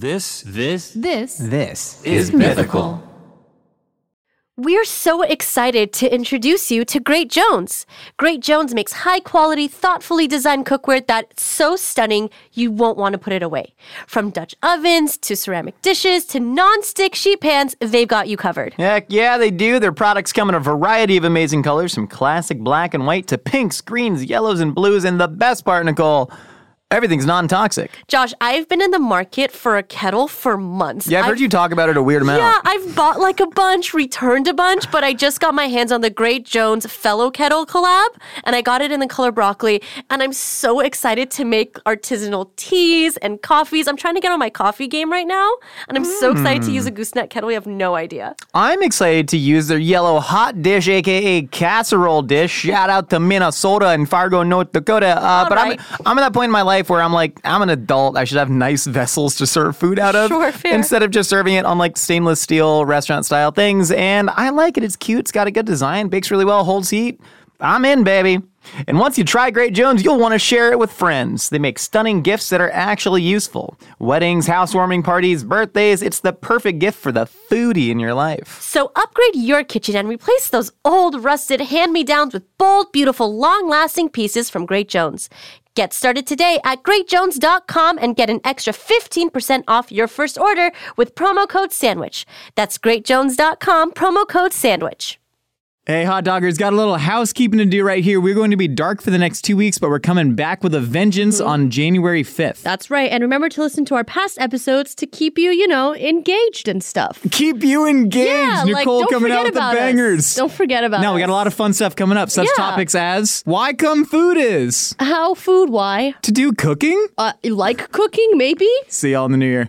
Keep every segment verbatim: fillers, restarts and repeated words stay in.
This, this, This, This is mythical. We're so excited to introduce you to Great Jones. Great Jones makes high-quality, thoughtfully designed cookware that's so stunning you won't want to put it away. From Dutch ovens to ceramic dishes to non-stick sheet pans, they've got you covered. Heck yeah, they do. Their products come in a variety of amazing colors, from classic black and white to pinks, greens, yellows, and blues. And the best part, Nicole, everything's non-toxic. Josh, I've been in the market for a kettle for months. Yeah, I've, I've heard you talk about it a weird amount. Yeah, I've bought like a bunch, returned a bunch, but I just got my hands on the Great Jones Fellow Kettle collab, and I got it in the color broccoli, and I'm so excited to make artisanal teas and coffees. I'm trying to get on my coffee game right now, and I'm mm. so excited to use a gooseneck kettle. You have no idea. I'm excited to use their yellow hot dish, aka casserole dish. Shout out to Minnesota and Fargo, North Dakota. Uh, but right. I'm, I'm at that point in my life where I'm like, I'm an adult. I should have nice vessels to serve food out of. Sure, fair. Instead of just serving it on like stainless steel restaurant style things. And I like it. It's cute. It's got a good design. Bakes really well. Holds heat. I'm in, baby. And once you try Great Jones, you'll want to share it with friends. They make stunning gifts that are actually useful. Weddings, housewarming parties, birthdays. It's the perfect gift for the foodie in your life. So upgrade your kitchen and replace those old, rusted hand-me-downs with bold, beautiful, long-lasting pieces from Great Jones. Get started today at great jones dot com and get an extra fifteen percent off your first order with promo code SANDWICH. That's great jones dot com, promo code SANDWICH. Hey, hot doggers, got a little housekeeping to do right here. We're going to be dark for the next two weeks, but we're coming back with a vengeance mm-hmm. on January fifth. That's right. And remember to listen to our past episodes to keep you, you know, engaged and stuff. Keep you engaged. Yeah, Nicole like, coming out with the bangers. Us. Don't forget about No, us. we got a lot of fun stuff coming up. Such yeah. topics as why come food is. How food, why? To do cooking? Uh, like cooking, maybe? See y'all in the new year.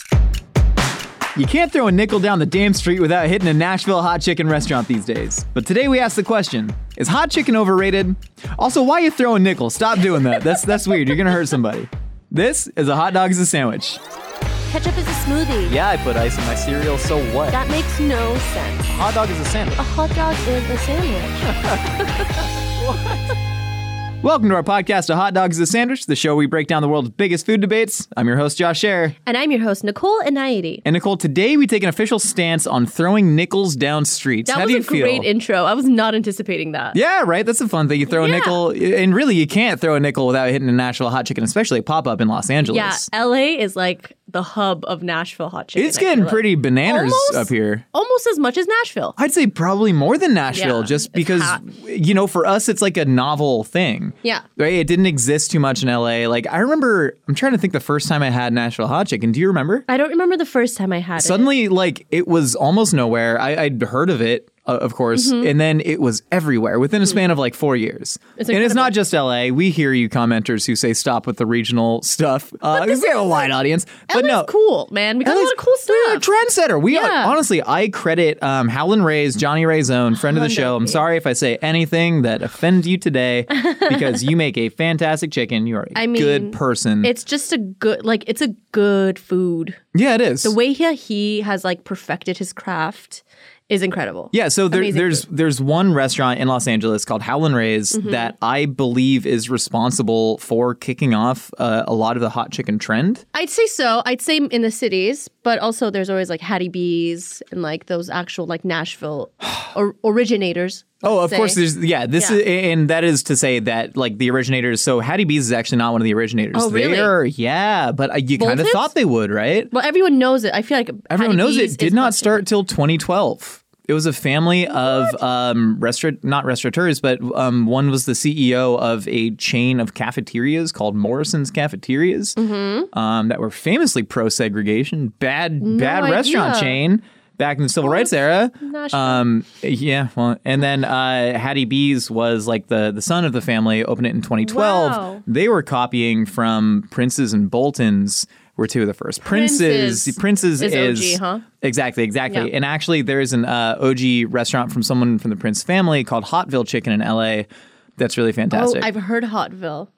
You can't throw a nickel down the damn street without hitting a Nashville hot chicken restaurant these days. But today we ask the question, is hot chicken overrated? Also, why are you throwing nickels? Stop doing that. That's that's weird. You're gonna hurt somebody. This is a hot dog is a sandwich. Ketchup is a smoothie. Yeah, I put ice in my cereal, so what? That makes no sense. A hot dog is a sandwich. A hot dog is a sandwich. What? Welcome to our podcast, A Hot Dog is a Sandwich, the show where we break down the world's biggest food debates. I'm your host, Josh Scherer. And I'm your host, Nicole Inayati. And Nicole, today we take an official stance on throwing nickels down streets. That How was do you a feel? great intro. I was not anticipating that. Yeah, right? That's a fun thing. You throw a Yeah. nickel, and really you can't throw a nickel without hitting a Nashville hot chicken, especially a pop-up in Los Angeles. Yeah, L A is like the hub of Nashville hot chicken. It's I getting feel pretty like. bananas Almost- up here. Almost as much as Nashville. I'd say probably more than Nashville, Yeah, just it's because, hot. you know, for us, it's like a novel thing. Yeah. Right? It didn't exist too much in L A. Like, I remember, I'm trying to think the first time I had Nashville hot chicken. Do you remember? I don't remember the first time I had it. Suddenly, like, it was almost nowhere. I, I'd heard of it, uh, of course, Mm-hmm. and then it was everywhere within a span of like four years. It's and it's incredible. not just L A. We hear you commenters who say stop with the regional stuff. Uh, this we have a is, wide audience. But L A's no. cool, man. We got a L A's lot of cool We're a stuff. trendsetter. We Yeah. are, honestly, I credit um, Howlin' Ray's, Johnny Ray's own, friend of the show. I'm Hundred. sorry if I say anything that offends you today because you make a fantastic chicken. You are a I mean, good person. It's just a good, like, it's a good food. yeah, it is. The way he, he has, like, perfected his craft is incredible. Yeah, so there, Amazing there's food. there's one restaurant in Los Angeles called Howlin' Ray's Mm-hmm. that I believe is responsible for kicking off uh, a lot of the hot chicken trend. I'd say so. I'd say in the cities, but also there's always, like, Hattie B's and, like, those actual, like, Nashville or, originators. Oh, of say. course. There's yeah. This Yeah. is and that is to say that like the originators. So Hattie B's is actually not one of the originators. Oh, really? They're, yeah, but uh, you kind of Boltons? thought they would, right? Well, everyone knows it. I feel like Everyone Hattie knows B's it. Did is not hot start chicken. till twenty twelve. It was a family of um restaurant, not restaurateurs, but um one was the C E O of a chain of cafeterias called Morrison's Cafeterias, Mm-hmm. um that were famously pro segregation, bad bad idea. restaurant chain. Back in the civil rights era. Nashville. Um, yeah, well, and then uh, Hattie B's was like the, the son of the family, opened it in twenty twelve. Wow. They were copying from Prince's and Bolton's were two of the first. Prince's, Prince's Prince's is is, O G, huh? Exactly, exactly. Yeah. And actually there's an uh, O G restaurant from someone from the Prince family called Hotville Chicken in L A that's really Oh, fantastic. I've heard Hotville.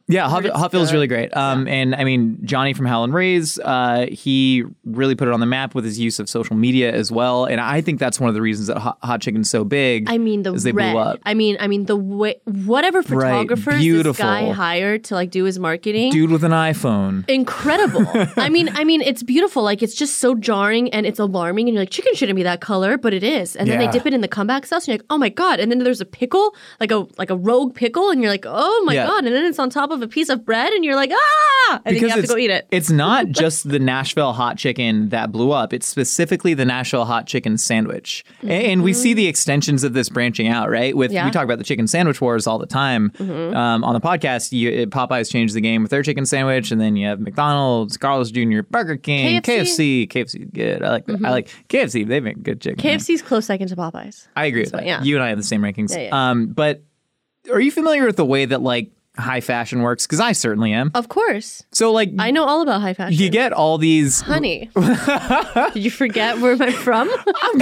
Yeah, Hot, it's Hot Fill's good. really great. Um, And I mean, Johnny from Howlin' Rays, uh, he really put it on the map with his use of social media as well. And I think that's one of the reasons that Hot, Hot Chicken's so big. I mean the is they red. blew up. I mean, I mean the way whatever photographers this beautiful. guy hired to like do his marketing. Dude with an iPhone. Incredible. I mean, I mean, it's beautiful. Like it's just so jarring and it's alarming. And you're like, chicken shouldn't be that color, but it is. And then Yeah. they dip it in the comeback sauce, and you're like, oh my god. And then there's a pickle, like a like a rogue pickle, and you're like, oh my Yeah. god. And then it's on top of a piece of bread, and you're like, ah. And then you have to it's, go eat it. it's not just the Nashville hot chicken that blew up. It's specifically the Nashville hot chicken sandwich. Mm-hmm. And we see the extensions of this branching out, right? With Yeah. we talk about the chicken sandwich wars all the time Mm-hmm. um, on the podcast. You, Popeyes changed the game with their chicken sandwich, and then you have McDonald's, Carl's Junior, Burger King, K F C. K F C. K F C, good. I like that. I like K F C. They make good chicken. K F C's close second to Popeyes. I agree with that. yeah. You and I have the same rankings. Yeah, yeah. Um, but are you familiar with the way that like high fashion works? Because I certainly am. Of course. So like I know all about high fashion. you get all these. Honey, did you forget where I'm from?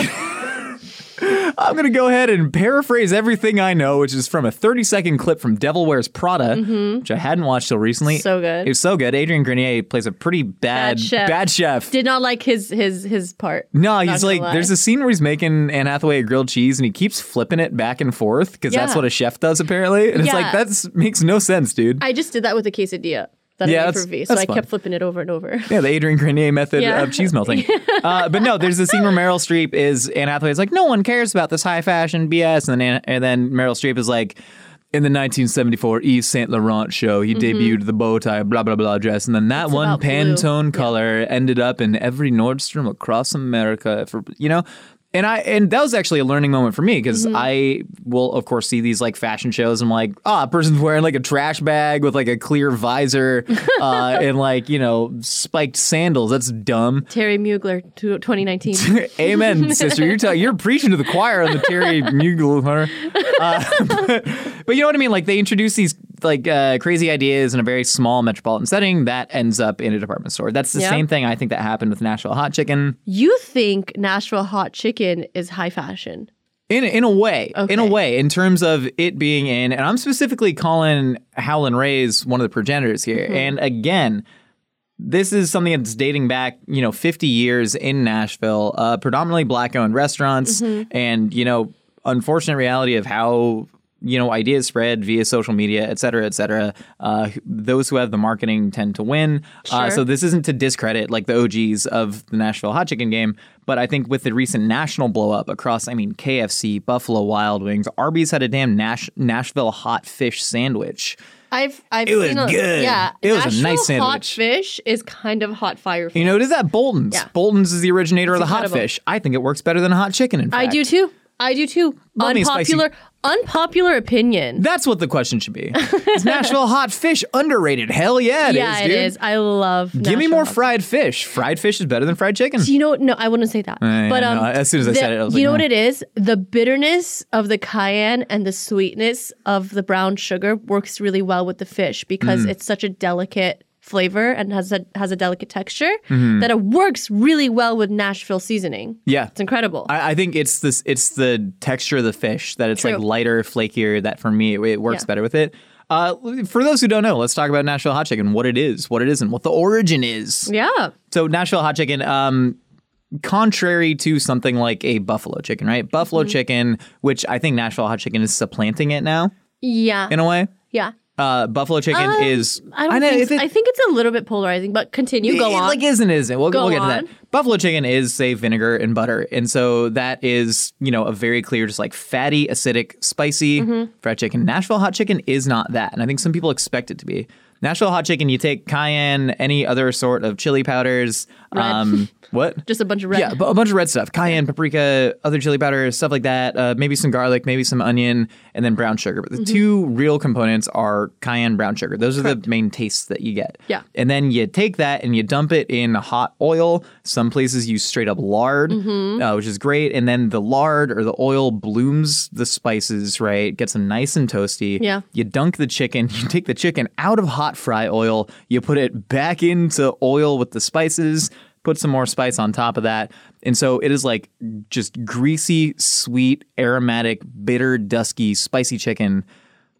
I'm going to go ahead and paraphrase everything I know, which is from a thirty second clip from Devil Wears Prada, which I hadn't watched till recently. So good. It was so good. Adrian Grenier plays a pretty bad Bad chef. bad chef. Did not like his his his part. No, Not he's gonna like, lie. there's a scene where he's making Anne Hathaway a grilled cheese and he keeps flipping it back and forth because that's Yeah. what a chef does apparently. And it's like, Yeah. that makes no sense, dude. I just did that with a quesadilla that Yeah, I made that's- for V, so that's I fun. kept flipping it over and over. Yeah, the Adrian Grenier method Yeah. of cheese melting. uh, but no, there's a scene where Meryl Streep is, Anne Hathaway's like, no one cares about this high fashion B S. And then, Anne, and then Meryl Streep is like, in the nineteen seventy-four Yves Saint Laurent show, he debuted the bow tie, blah, blah, blah dress. And then that It's one about blue. Pantone color ended up in every Nordstrom across America for, you know? And I and that was actually a learning moment for me because Mm-hmm. I will of course see these like fashion shows. And I'm like, oh, a person's wearing like a trash bag with like a clear visor uh, and like you know spiked sandals. That's dumb. Terry Mugler, to twenty nineteen. Amen, sister. You're ta- you're preaching to the choir on the Terry Mugler. Uh, but, but you know what I mean? Like they introduce these like uh, crazy ideas in a very small metropolitan setting that ends up in a department store. That's the Yeah. same thing I think that happened with Nashville Hot Chicken. You think Nashville hot chicken is high fashion? In in a way, in a Okay. way, in terms of it being in, and I'm specifically calling Howlin' Rays one of the progenitors here. Mm-hmm. And again, this is something that's dating back, you know, fifty years in Nashville, uh, predominantly black-owned restaurants, Mm-hmm. and you know, unfortunate reality of how you know ideas spread via social media, et cetera, et cetera. Uh, those who have the marketing tend to win. Uh, Sure. so this isn't to discredit like the O Gs of the Nashville Hot Chicken game, but I think with the recent national blow up across, I mean, K F C, Buffalo Wild Wings, Arby's had a damn Nash- Nashville hot fish sandwich. I've I've It was seen a, good. Yeah, It was a Nashville nice Hot sandwich. fish is kind of hot fire. You know, it is at Bolton's. Yeah. Bolton's is the originator of the hot incredible. fish. I think it works better than a hot chicken, in fact. I do too. I do too. Love me a spicy- Unpopular unpopular opinion. That's what the question should be. Is Nashville hot fish underrated? Hell yeah, it is, yeah, dude. it is. I love. Give me Nashville more hot- fried fish. Fried fish is better than fried chicken. Do you know? No, I wouldn't say that. yeah, but no, um, as soon as I the- said it, I was you like, know what no. it is? The bitterness of the cayenne and the sweetness of the brown sugar works really well with the fish because Mm. it's such a delicate flavor and has a has a delicate texture Mm-hmm. that it works really well with Nashville seasoning. Yeah. It's incredible. I, I think it's this. It's the texture of the fish that it's like True. lighter, flakier. That for me, it, it works Yeah. better with it. Uh, for those who don't know, let's talk about Nashville hot chicken. What it is, what it isn't, what the origin is. yeah. So Nashville hot chicken, um, contrary to something like a buffalo chicken, right? Buffalo Mm-hmm. chicken, which I think Nashville hot chicken is supplanting it now Yeah. in a way. yeah. Uh, buffalo chicken Um, is. I don't know, think if so. it- I think it's a little bit polarizing, but continue. Go it, on. Like isn't isn't. We'll, Go we'll get to on. that. Buffalo chicken is say vinegar and butter, and so that is you know a very clear, just like fatty, acidic, spicy Mm-hmm. fried chicken. Nashville hot chicken is not that, and I think some people expect it to be. Nashville hot chicken, you take cayenne, any other sort of chili powders. Um, what? Just a bunch of red. Yeah, bu- a bunch of red stuff. Cayenne, paprika, other chili powders, stuff like that. Uh, maybe some garlic, maybe some onion, and then brown sugar. But the Mm-hmm. two real components are cayenne, brown sugar. Those are the main tastes that you get. Yeah. And then you take that and you dump it in hot oil. Some places use straight up lard, Mm-hmm. uh, which is great. And then the lard or the oil blooms the spices, right? Gets them nice and toasty. Yeah. You dunk the chicken. You take the chicken out of hot fry oil. You put it back into oil with the spices. Put some more spice on top of that. And so it is like just greasy, sweet, aromatic, bitter, dusky, spicy chicken.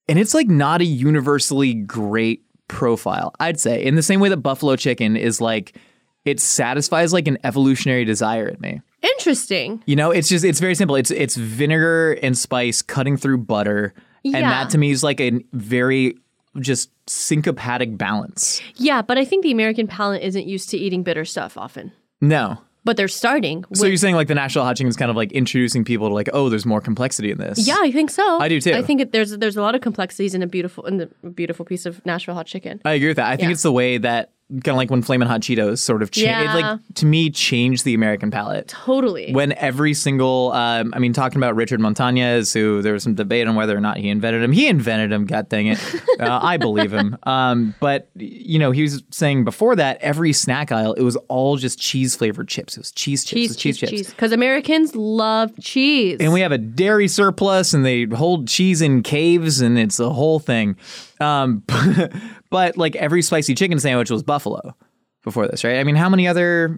And it's like not a universally great profile, I'd say. In the same way that buffalo chicken is like, it satisfies like an evolutionary desire in me. Interesting. You know, it's just, it's very simple. It's it's vinegar and spice cutting through butter. Yeah. And that to me is like a very just syncopatic balance. Yeah, but I think the American palate isn't used to eating bitter stuff often. No. But they're starting. So with, you're saying like the Nashville hot chicken is kind of like introducing people to like, oh, there's more complexity in this. Yeah, I think so. I do too. I think it, there's there's a lot of complexities in a beautiful in the beautiful piece of Nashville hot chicken. I agree with that. I think Yeah. it's the way that kind of like when Flamin' Hot Cheetos sort of changed, Yeah. it like to me changed the American palate. Totally. When every single, um, I mean, talking about Richard Montañez, who there was some debate on whether or not he invented him. He invented him, god dang it. Uh, I believe him. Um, but, you know, he was saying before that, every snack aisle, it was all just cheese-flavored chips. It was cheese chips. cheese, it was cheese, cheese, chips. cheese. Because Americans love cheese. And we have a dairy surplus, and they hold cheese in caves, and it's a whole thing. Um, but like every spicy chicken sandwich was buffalo before this, right? I mean, how many other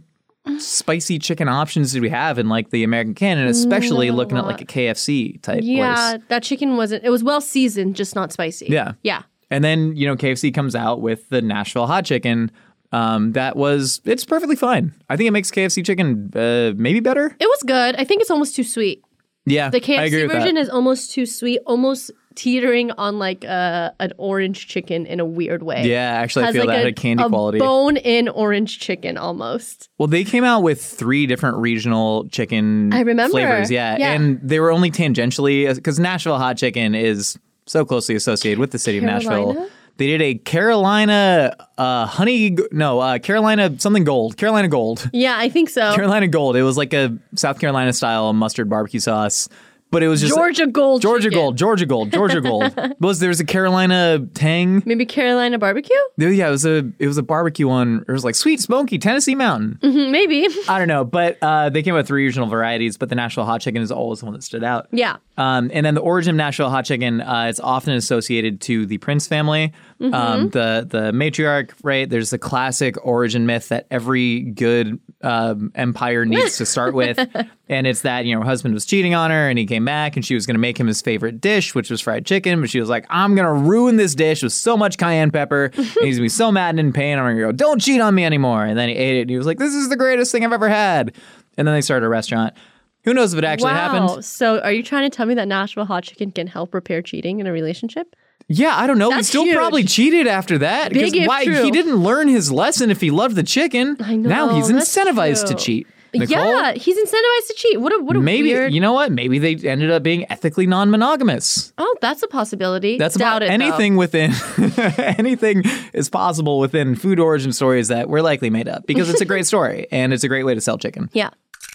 spicy chicken options did we have in like the American canon, especially Not a looking at lot. like a K F C type yeah, place? that chicken wasn't. It was well seasoned, just not spicy. Yeah. Yeah. And then, you know, K F C comes out with the Nashville hot chicken. Um, that was, it's perfectly fine. I think it makes K F C chicken uh, maybe better. It was good. I think it's almost too sweet. Yeah, The K I F C agree with version that. is almost too sweet, almost teetering on like uh, an orange chicken in a weird way. Yeah, actually, I Has feel like that a, had a candy a quality. bone-in orange chicken almost. Well, they came out with three different regional chicken I remember. flavors. Yeah. Yeah. And they were only tangentially, because Nashville hot chicken is so closely associated with the city of Carolina? Nashville. They did a Carolina uh, honey, no, uh, Carolina something gold, Carolina gold. Yeah, I think so. Carolina gold. It was like a South Carolina style mustard barbecue sauce. But it was just Georgia Gold Georgia chicken. Gold, Georgia Gold, Georgia Gold. Was there was a Carolina tang? Maybe Carolina barbecue? Yeah, it was a it was a barbecue one. It was like sweet smoky Tennessee Mountain. Mm, Maybe. I don't know, but uh, they came out with three regional varieties. But the Nashville hot chicken is always the one that stood out. Yeah. Um, and then the origin of Nashville hot chicken, uh, it's often associated to the Prince family, um, the the matriarch. Right? There's the classic origin myth that every good um, empire needs to start with, and it's that, you know, her husband was cheating on her, and he came back, and she was going to make him his favorite dish, which was fried chicken. But she was like, "I'm going to ruin this dish with so much cayenne pepper, and he's going to be so mad and in pain. I'm going to go, don't cheat on me anymore." And then he ate it, and he was like, "This is the greatest thing I've ever had." And then they started a restaurant. Who knows if it actually wow. happened? So are you trying to tell me that Nashville hot chicken can help repair cheating in a relationship? Yeah, I don't know. That's he still huge. probably cheated after that. 'Cause Big if why true. he didn't learn his lesson if he loved the chicken. I know, Now he's that's incentivized to true. cheat. Nicole, Yeah, he's incentivized to cheat. What a what a maybe weird. you know what? Maybe they ended up being ethically non-monogamous. Oh, that's a possibility. That's Doubt about it, though. anything within anything is possible within food origin stories that we're likely made up because it's a great story and it's a great way to sell chicken. Yeah.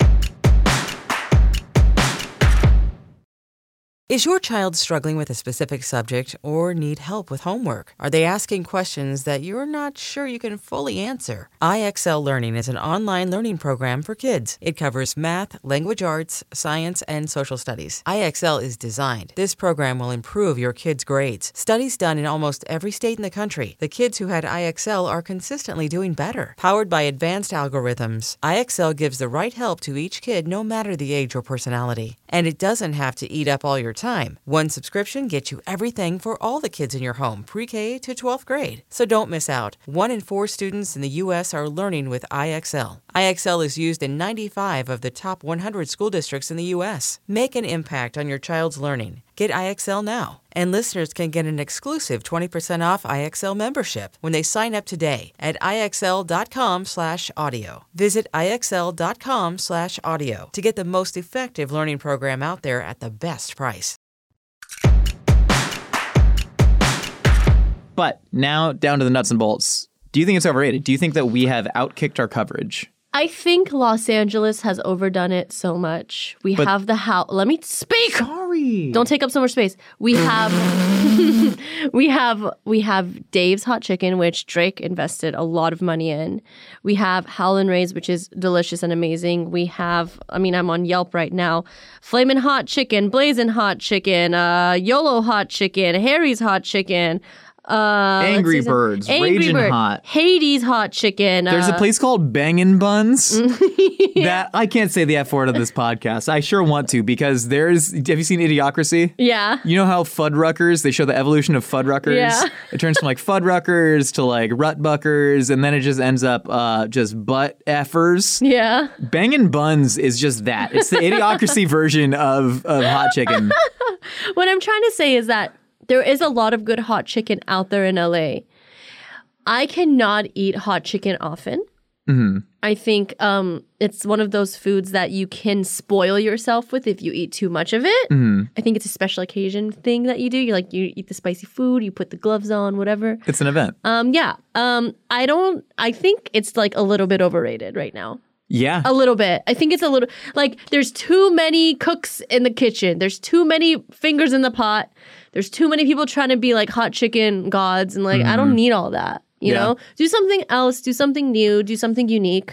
Is your child struggling with a specific subject or need help with homework? Are they asking questions that you're not sure you can fully answer? I X L Learning is an online learning program for kids. It covers math, language arts, science, and social studies. I X L is designed. This program will improve your kids' grades. Studies done in almost every state in the country. The kids who had I X L are consistently doing better. Powered by advanced algorithms, I X L gives the right help to each kid no matter the age or personality. And it doesn't have to eat up all your time. One subscription gets you everything for all the kids in your home, pre-K to twelfth grade. So don't miss out. One in four students in the U S are learning with I X L. I X L is used in ninety-five of the top one hundred school districts in the U S. Make an impact on your child's learning. Get I X L now. And listeners can get an exclusive twenty percent off I X L membership when they sign up today at IXL.com slash audio. Visit IXL.com slash audio to get the most effective learning program out there at the best price. But now down to the nuts and bolts. Do you think it's overrated? Do you think that we have outkicked our coverage? I think Los Angeles has overdone it so much. We But- have the house. Let me speak. Sorry. Don't take up so much space. We have, we have, we have Dave's Hot Chicken, which Drake invested a lot of money in. We have Howlin' Ray's, which is delicious and amazing. We have, I mean, I'm on Yelp right now. Flamin' Hot Chicken, Blazin' Hot Chicken, uh, YOLO Hot Chicken, Harry's Hot Chicken. Uh, let's Angry see some- Birds, Angry Raging Bird, Hot. Hades hot chicken. There's uh, a place called Bangin' Buns that I can't say the F word on this podcast. I sure want to because there's. Have you seen Idiocracy? Yeah. You know how Fuddruckers, they show the evolution of Fuddruckers? Yeah. It turns from like Fuddruckers to like Rutbuckers, and then it just ends up uh, just butt effers. Yeah. Bangin' Buns is just that. It's the Idiocracy version of, of hot chicken. What I'm trying to say is that there is a lot of good hot chicken out there in L A. I cannot eat hot chicken often. Mm-hmm. I think um, it's one of those foods that you can spoil yourself with if you eat too much of it. Mm-hmm. I think it's a special occasion thing that you do. You like you eat the spicy food, you put the gloves on, whatever. It's an event. Um, yeah. Um, I don't. I think it's like a little bit overrated right now. Yeah. A little bit. I think it's a little like there's too many cooks in the kitchen. There's too many fingers in the pot. There's too many people trying to be like hot chicken gods, and like I don't need all that. You Yeah. know, do something else. Do something new. Do something unique.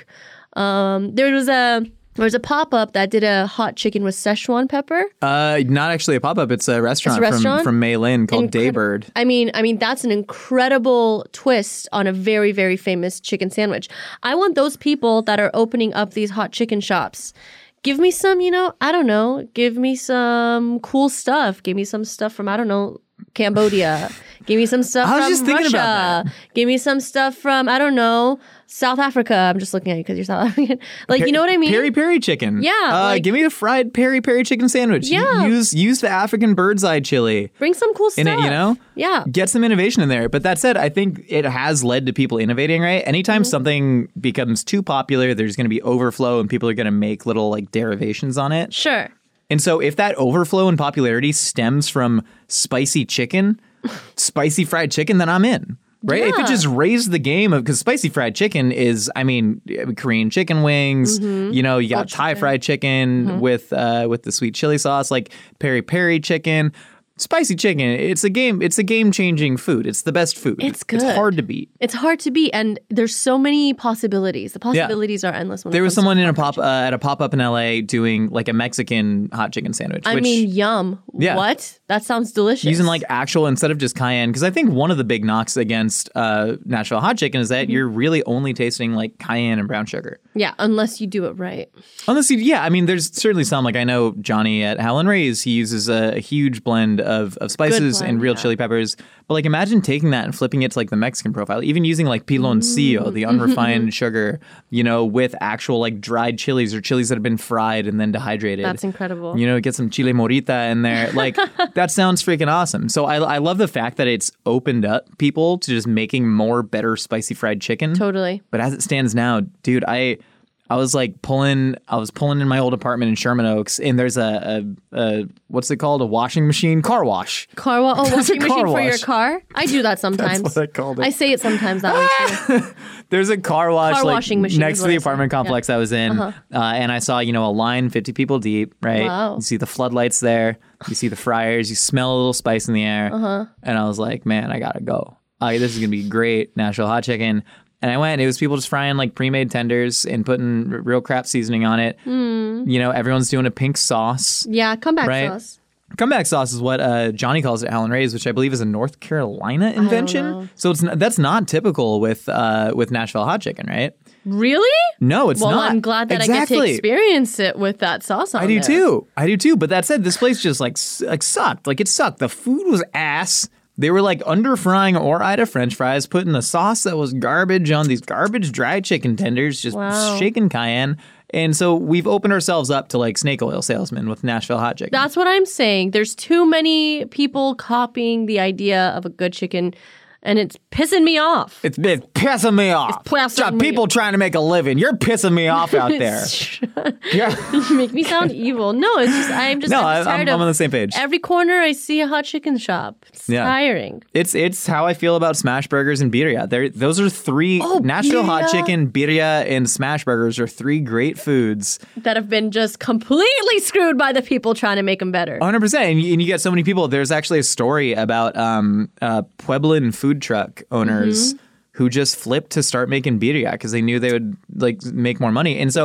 Um, there was a there was a pop up that did a hot chicken with Szechuan pepper. Uh, not actually a pop-up. It's a restaurant, It's a restaurant? from from Mei Lin called Incred- Daybird. I mean, I mean that's an incredible twist on a very, very famous chicken sandwich. I want those people that are opening up these hot chicken shops. Give me some, you know, I don't know. Give me some cool stuff. Give me some stuff from I don't know, Cambodia. Give me some stuff I was from just thinking Russia. about that. Give me some stuff from I don't know, South Africa. I'm just looking at you because you're South African. Like, you know what I mean? Peri peri chicken. Yeah, Uh, like- give me the fried peri peri chicken sandwich. U- Yeah. Use use the African bird's eye chili Bring some cool stuff. in it, you know? Yeah. Get some innovation in there. But that said, I think it has led to people innovating, right? Anytime Mm-hmm. something becomes too popular, there's going to be overflow and people are going to make little like derivations on it. Sure. And so if that overflow in popularity stems from spicy chicken, spicy fried chicken, then I'm in. Right? If it Yeah. just raised the game of, because spicy fried chicken is, I mean, Korean chicken wings, Mm-hmm. you know, you got Thai fried chicken with uh, with the sweet chili sauce, like peri peri chicken. Spicy chicken, it's a game, it's a game-changing food. It's the best food. It's good. It's hard to beat. It's hard to beat, and there's so many possibilities. The possibilities are endless. When it There was comes to someone in a hot pop uh, at a pop-up in L A doing like a Mexican hot chicken sandwich. I which, mean, yum. Yeah. What? That sounds delicious. using like actual instead of just cayenne, because I think one of the big knocks against uh, Nashville hot chicken is that Mm-hmm. you're really only tasting like cayenne and brown sugar. yeah, unless you do it right. Unless you, yeah, I mean, there's certainly some, like I know Johnny at Howlin' Ray's, he uses a, a huge blend of, of spices blend, and real yeah. chili peppers. But like imagine taking that and flipping it to like the Mexican profile, even using like piloncillo, the unrefined sugar, you know, with actual like dried chilies or chilies that have been fried and then dehydrated. That's incredible. You know, get some chile morita in there. Like that sounds freaking awesome. So I, I love the fact that it's opened up people to just making more better spicy fried chicken. Totally. But as it stands now, dude, I I was like pulling I was pulling in my old apartment in Sherman Oaks, and there's a, a, a what's it called? A washing machine? Car wash. Car wash. Oh, There's a washing machine car for your wash. car. I do that sometimes. what I called it. I say it sometimes that way too. There's a car wash Car like washing machine next is to what the I say. apartment Yeah. complex I was in, uh and I saw, you know, a line fifty people deep, right? Wow. You see the floodlights there, you see the fryers, you smell a little spice in the air, Uh-huh. and I was like, man, I gotta go. Uh, this is gonna be great, Nashville hot chicken. And I went, and it was people just frying like pre-made tenders and putting r- real crap seasoning on it. Hmm. You know, everyone's doing a pink sauce. Yeah, comeback Right. sauce. Comeback sauce is what uh, Johnny calls it at Howlin' Ray's, which I believe is a North Carolina invention. know. So it's n- that's not typical with uh, with Nashville hot chicken, right? Really? No, it's Well, not. I'm glad that I get to Exactly. experience it with that sauce on I do there. too. I do too. But that said, this place just like s- like sucked. Like it sucked. The food was ass. They were like under frying or Ida French fries, putting the sauce that was garbage on these garbage dry chicken tenders, just Wow. shaking cayenne. And so we've opened ourselves up to like snake oil salesmen with Nashville hot chicken. That's what I'm saying. There's too many people copying the idea of a good chicken, and it's pissing me off. It's, it's pissing me off. It's pissing Just me people trying to make a living. You're pissing me off out there. Yeah. You make me sound evil. No, it's just I'm just, No, I'm just I- I'm- tired I'm of on the same page. Every corner I see a hot chicken shop. It's Yeah. tiring. It's it's how I feel about smash burgers and birria. They're, those are three Oh, Nashville hot birria. chicken, birria, and smash burgers are three great foods. That have been just completely screwed by the people trying to make them better. one hundred percent. And you, and you get so many people. There's actually a story about um, uh, Pueblan food truck owners Mm-hmm. who just flipped to start making birria because they knew they would like make more money. And so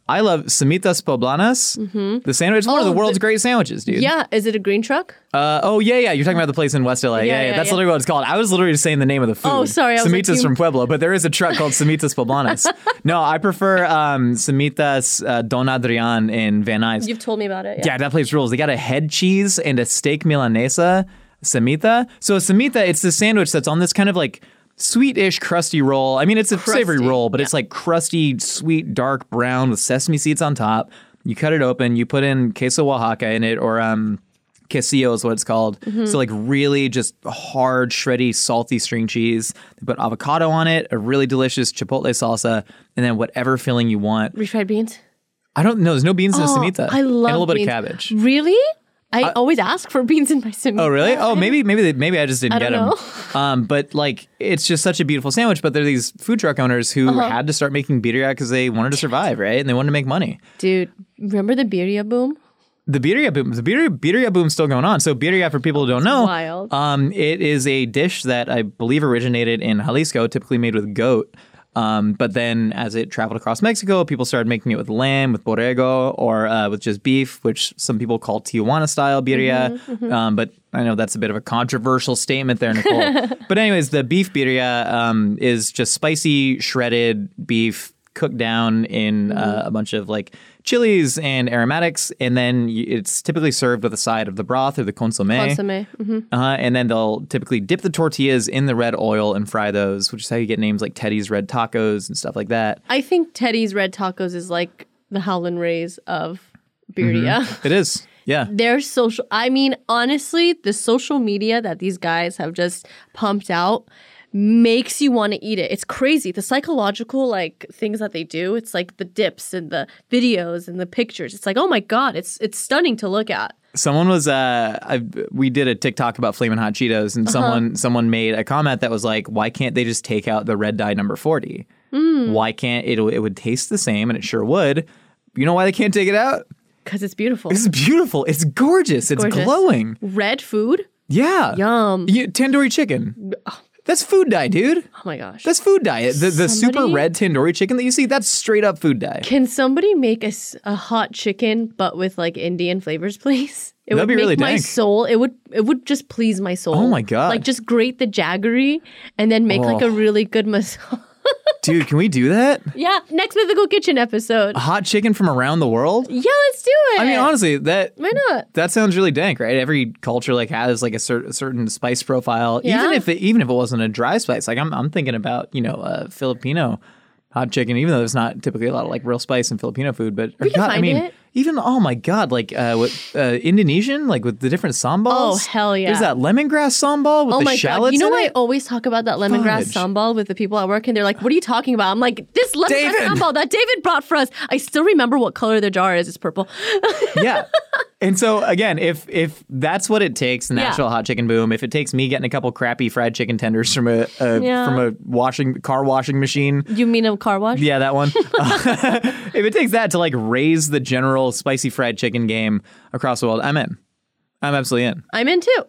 I love Semitas Poblanas. Mm-hmm. The sandwich is one of the Oh, world's the- great sandwiches, dude. Yeah, is it a green truck? Uh, oh, yeah, yeah. You're talking about the place in West L A. Yeah, Yeah, yeah. yeah, That's yeah. literally what it's called. I was literally just saying the name of the food. Oh, sorry, I was like, Semitas you- from Pueblo, but there is a truck called Semitas Poblanas. No, I prefer um, Semitas uh, Don Adrian in Van Nuys. You've told me about it. Yeah, that place rules. They got a head cheese and a steak milanesa semita. So a semita, it's the sandwich that's on this kind of like sweet-ish crusty roll. I mean, it's a savory Crusty, roll, but yeah. it's like crusty, sweet, dark brown with sesame seeds on top. You cut it open. You put in queso Oaxaca in it, or um, quesillo is what it's called. Mm-hmm. So like really just hard, shreddy, salty string cheese. They put avocado on it, a really delicious chipotle salsa, and then whatever filling you want. Refried beans? I don't know. There's no beans in a Oh, semita. I love and a little bit beans. of cabbage. Really? I, always ask for beans in my sim. Oh, really? Oh, maybe maybe they, maybe I just didn't I get don't them. Um, but like, it's just such a beautiful sandwich. But they're these food truck owners who Uh-huh. had to start making birria because they wanted to survive, right? And they wanted to make money. Dude, remember the birria boom? The birria boom, the birria, birria boom's still going on. So birria, for people who don't know, wild. Um, it is a dish that I believe originated in Jalisco, typically made with goat. Um, but then as it traveled across Mexico, people started making it with lamb, with borrego, or uh, with just beef, which some people call Tijuana-style birria. Mm-hmm, Um, but I know that's a bit of a controversial statement there, Nicole. But anyways, the beef birria um, is just spicy, shredded beef cooked down in Mm-hmm. uh, a bunch of like chilies and aromatics, and then y- it's typically served with a side of the broth or the consomme. Consomme. hmm Uh, and then they'll typically dip the tortillas in the red oil and fry those, which is how you get names like Teddy's Red Tacos and stuff like that. I think Teddy's Red Tacos is like the Howlin' Rays of birria. It is. Yeah. Their social, I mean, honestly, the social media that these guys have just pumped out makes you want to eat it. It's crazy. The psychological like things that they do, it's like the dips and the videos and the pictures. It's like, oh my God, it's it's stunning to look at. Someone was uh I, we did a TikTok about Flamin' Hot Cheetos, and someone someone made a comment that was like, why can't they just take out the red dye number forty? Why can't it it would taste the same, and it sure would. You know why they can't take it out? Because it's beautiful. It's beautiful. It's gorgeous. It's Gorgeous. glowing. Red food? Yeah. Yum. Yeah, tandoori chicken. That's food dye, dude. Oh my gosh. That's food dye. The, the super Somebody- red tandoori chicken that you see, that's straight up food dye. Can somebody make a, s- a hot chicken but with like Indian flavors, please? It That'd would be make really my dank. soul. It would it would just please my soul. Oh my God. Like just grate the jaggery and then make like Oh. a really good massage. Dude, can we do that? Yeah, next Mythical Kitchen episode. Hot chicken from around the world? Yeah, let's do it. I mean, honestly, that why not? that sounds really dank, right? Every culture like has like a cer- certain spice profile, Yeah. even if it, even if it wasn't a dry spice. Like I'm I'm thinking about you know uh, Filipino hot chicken, even though there's not typically a lot of like real spice in Filipino food, but or We can God, I find mean, it. even oh my God, like uh, what uh, Indonesian, like with the different sambals. Oh, hell yeah. There's that lemongrass sambal with Oh the my shallots God. You know, in I it. always talk about that lemongrass Fudge. sambal with the people at work, and they're like, what are you talking about? I'm like, this lemongrass David. sambal that David brought for us. I still remember what color their jar is. It's purple. Yeah. And so again, if if that's what it takes, the Yeah. national hot chicken boom, if it takes me getting a couple crappy fried chicken tenders from a, a Yeah. from a washing car washing machine, You mean a car wash? yeah, that one. If it takes that to like raise the general spicy fried chicken game across the world, I'm in. I'm absolutely in. I'm in too.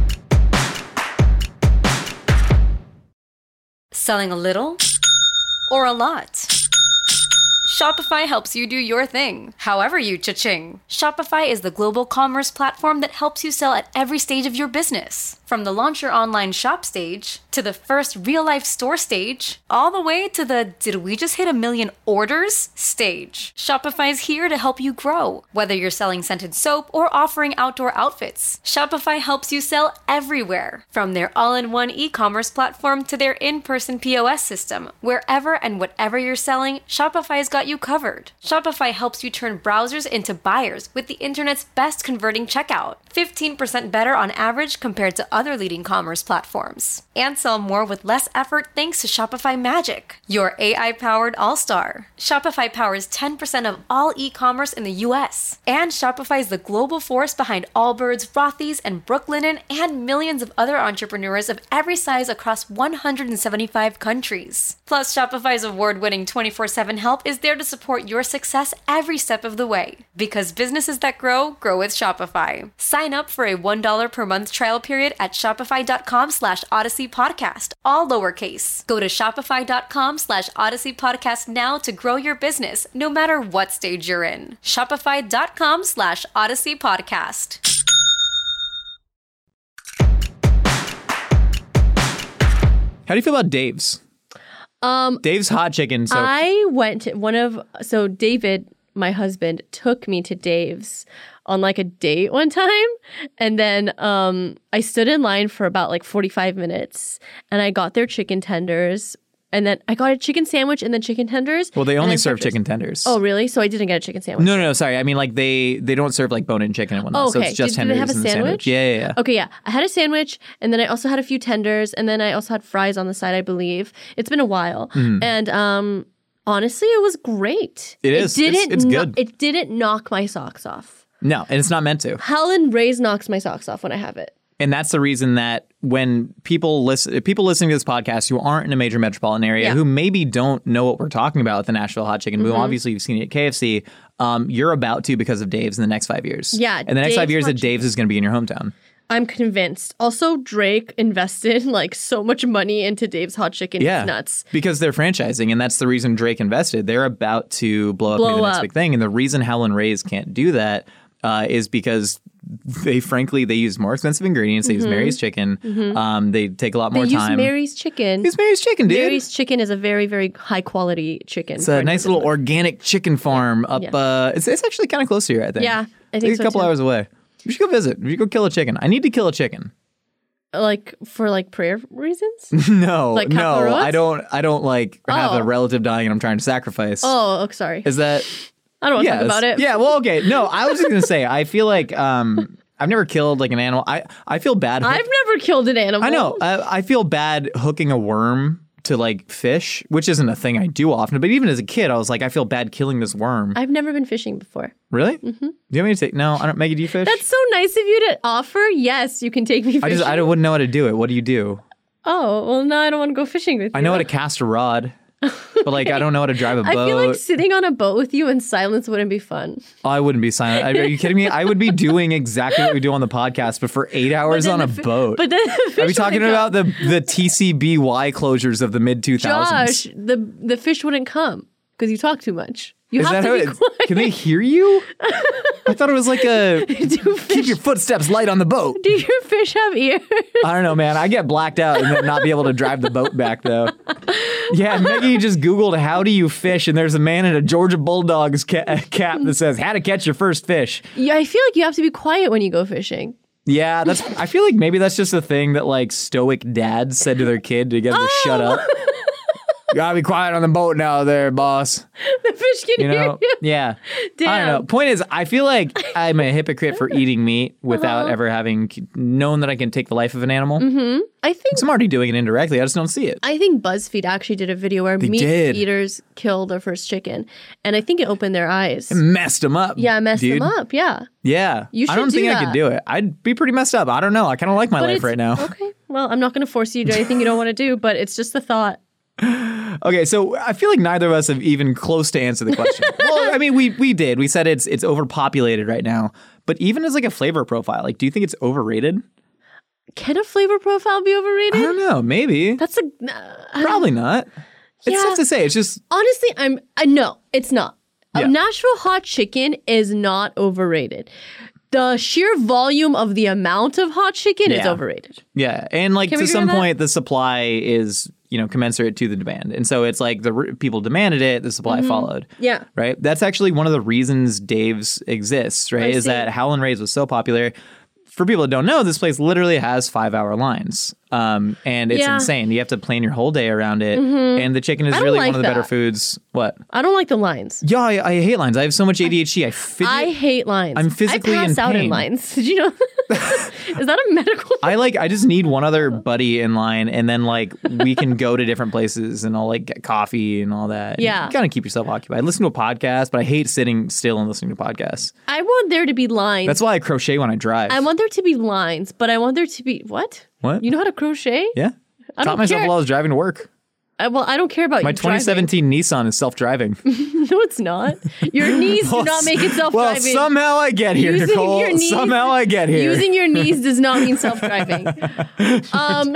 Selling a little or a lot? Shopify helps you do your thing, however you cha-ching. Shopify is the global commerce platform that helps you sell at every stage of your business. From the launch your online shop stage, to the first real-life store stage, all the way to the did we just hit a million orders stage. Shopify's here to help you grow. Whether you're selling scented soap or offering outdoor outfits, Shopify helps you sell everywhere. From their all-in-one e-commerce platform to their in-person P O S system, wherever and whatever you're selling, Shopify's got you covered. Shopify helps you turn browsers into buyers with the internet's best converting checkout. fifteen percent better on average compared to other leading commerce platforms. And sell more with less effort thanks to Shopify Magic, your A I-powered all-star. Shopify powers ten percent of all e-commerce in the U S. And Shopify is the global force behind Allbirds, Rothy's, and Brooklinen, and millions of other entrepreneurs of every size across one hundred seventy-five countries. Plus, Shopify's award-winning twenty-four seven help is there there to support your success every step of the way. Because businesses that grow, grow with Shopify. Sign up for a one dollar per month trial period at shopify.com slash Odyssey Podcast, all lowercase. Go to shopify.com slash Odyssey Podcast now to grow your business, no matter what stage you're in. Shopify.com slash Odyssey Podcast. How do you feel about Dave's? Um, Dave's Hot Chicken. So I went to one of, so David, my husband, took me to Dave's on like a date one time. And then um, I stood in line for about like forty-five minutes and I got their chicken tenders. And then I got a chicken sandwich and then chicken tenders. well, they and only then serve peppers. chicken tenders. Oh, really? So I didn't get a chicken sandwich. No, no, no. Sorry. I mean, like they they don't serve like bone-in chicken and whatnot. Oh, okay. So it's just Did- do tenders they have a in the sandwich? Yeah, yeah, yeah. Okay, yeah. I had a sandwich, and then I also had a few tenders, and then I also had fries on the side, I believe. It's been a while. And um, honestly, it was great. It is. It It's- didn't it's kno- good. it didn't knock my socks off. No, and it's not meant to. Helen Ray's knocks my socks off when I have it. And that's the reason that when people listen, people listening to this podcast who aren't in a major metropolitan area, Yeah. Mm-hmm. who maybe don't know what we're talking about with the Nashville Hot Chicken Boom, obviously you've seen it at K F C, um, you're about to because of Dave's in the next five years. Yeah, And the next five Dave's years Hot that Dave's is going to be in your hometown. I'm convinced. Also, Drake invested like so much money into Dave's Hot Chicken. Yeah. It's nuts. Because they're franchising, and that's the reason Drake invested. They're about to blow up Blow into the next up. big thing. And the reason Helen Ray's can't do that uh, is because they, frankly, they use more expensive ingredients. They use Mary's chicken. Um, they take a lot Mm-hmm. They more use time. Mary's chicken. Use Mary's chicken, dude. Mary's chicken is a very, very high quality chicken. It's a nice little organic chicken farm up. Yeah. Uh, it's, it's actually kind of close to here, I think. Yeah, I think a so, couple too. hours away. We should go visit. We should go kill a chicken. I need to kill a chicken. Like for like prayer reasons? No, Like no, Kakarot? I don't. I don't like have Oh. a relative dying and I'm trying to sacrifice. Oh, oh, sorry. Is that? I don't want to Yeah, talk about it. yeah. Well, okay. No, I was just gonna say. I feel like um, I've never killed like an animal. I I feel bad. I've never killed an animal. I know. I, I feel bad hooking a worm to like fish, which isn't a thing I do often. But even as a kid, I was like, I feel bad killing this worm. I've never been fishing before. Really? Mm-hmm. Do you want me to take? No, I don't. Maggie, do you fish? That's so nice of you to offer. Yes, you can take me fishing. I just I wouldn't know how to do it. What do you do? Oh, well, no, I don't want to go fishing with you. I know how to cast a rod, but like I don't know how to drive a I boat. feel like sitting on a boat with you in silence wouldn't be fun. Oh, I wouldn't be silent. Are you kidding me? I would be doing exactly what we do on the podcast, but for eight hours then on a the fi- boat. But then the fish Are we talking wouldn't about the the T C B Y closures of the mid two come. thousands? Josh, the the fish wouldn't come because you talk too much. You Is have that to how be it, quiet. can they hear you? I thought it was like a Do keep fish, your footsteps light on the boat. do your fish have ears? I don't know, man. I get blacked out and then not be able to drive the boat back though. Yeah, Maggie just Googled how do you fish, and there's a man in a Georgia Bulldogs ca- cap that says how to catch your first fish. Yeah, I feel like you have to be quiet when you go fishing. Yeah, that's. I feel like maybe that's just a thing that like stoic dads said to their kid to get them to shut up. You gotta be quiet on the boat now, there, boss. The fish can You hear know? you. Yeah. I Damn. don't know. Point is, I feel like I'm a hypocrite for eating meat without Uh-huh. ever having known that I can take the life of an animal. Mm-hmm. I think So I'm already doing it indirectly. I just don't see it. I think BuzzFeed actually did a video where meat did. eaters killed their first chicken, and I think it opened their eyes. Messed them up. Yeah, messed dude. them up. Yeah, Yeah. You I should don't do think I that. could do it. I'd be pretty messed up. I don't know. I kind of like my But life it's- right now. Okay, well, I'm not going to force you to do anything you don't want to do, but it's just a thought. Okay, so I feel like neither of us have even close to answer the question. Well, I mean, we we did. We said it's it's overpopulated right now. But even as like a flavor profile, like, do you think it's overrated? Can a flavor profile be overrated? I don't know. Maybe. That's a uh, Probably not. It's Yeah. tough to say. It's just honestly, I'm I no, it's not. Yeah. A Nashville hot chicken is not overrated. The sheer volume of the amount of hot chicken is Yeah. overrated. yeah, and like Can to we agree some on that? point, the supply is you know commensurate to the demand, and so it's like the r- people demanded it, the supply followed. Mm-hmm. Yeah. Right. That's actually one of the reasons Dave's exists. Right, I is see. that Howlin' Ray's was so popular. For people that don't know, this place literally has five-hour lines, um, and it's Yeah. Mm-hmm. insane. You have to plan your whole day around it, and the chicken is I don't really like one of the better that. foods. What? I don't like the lines. Yeah, I, I hate lines. I have so much A D H D. I fidget. I hate lines. I'm physically I pass in out in pain. lines. Did you know? Is that a medical? I like. I just need one other buddy in line, and then like we can go to different places, and I'll like get coffee and all that. Yeah. you gotta keep yourself occupied. Listen to a podcast, but I hate sitting still and listening to podcasts. I want there to be lines. That's why I crochet when I drive. I want there to be lines, but I want there to be what? What? You know how to crochet? Yeah, I taught don't myself care. while I was driving to work. I, well, I don't care about My you twenty seventeen Nissan is self-driving. driving. No, it's not. Your knees do not make it Well, self-driving. somehow I get here, Using Nicole. your knees- Somehow I get here. Using your knees does not mean self-driving. um,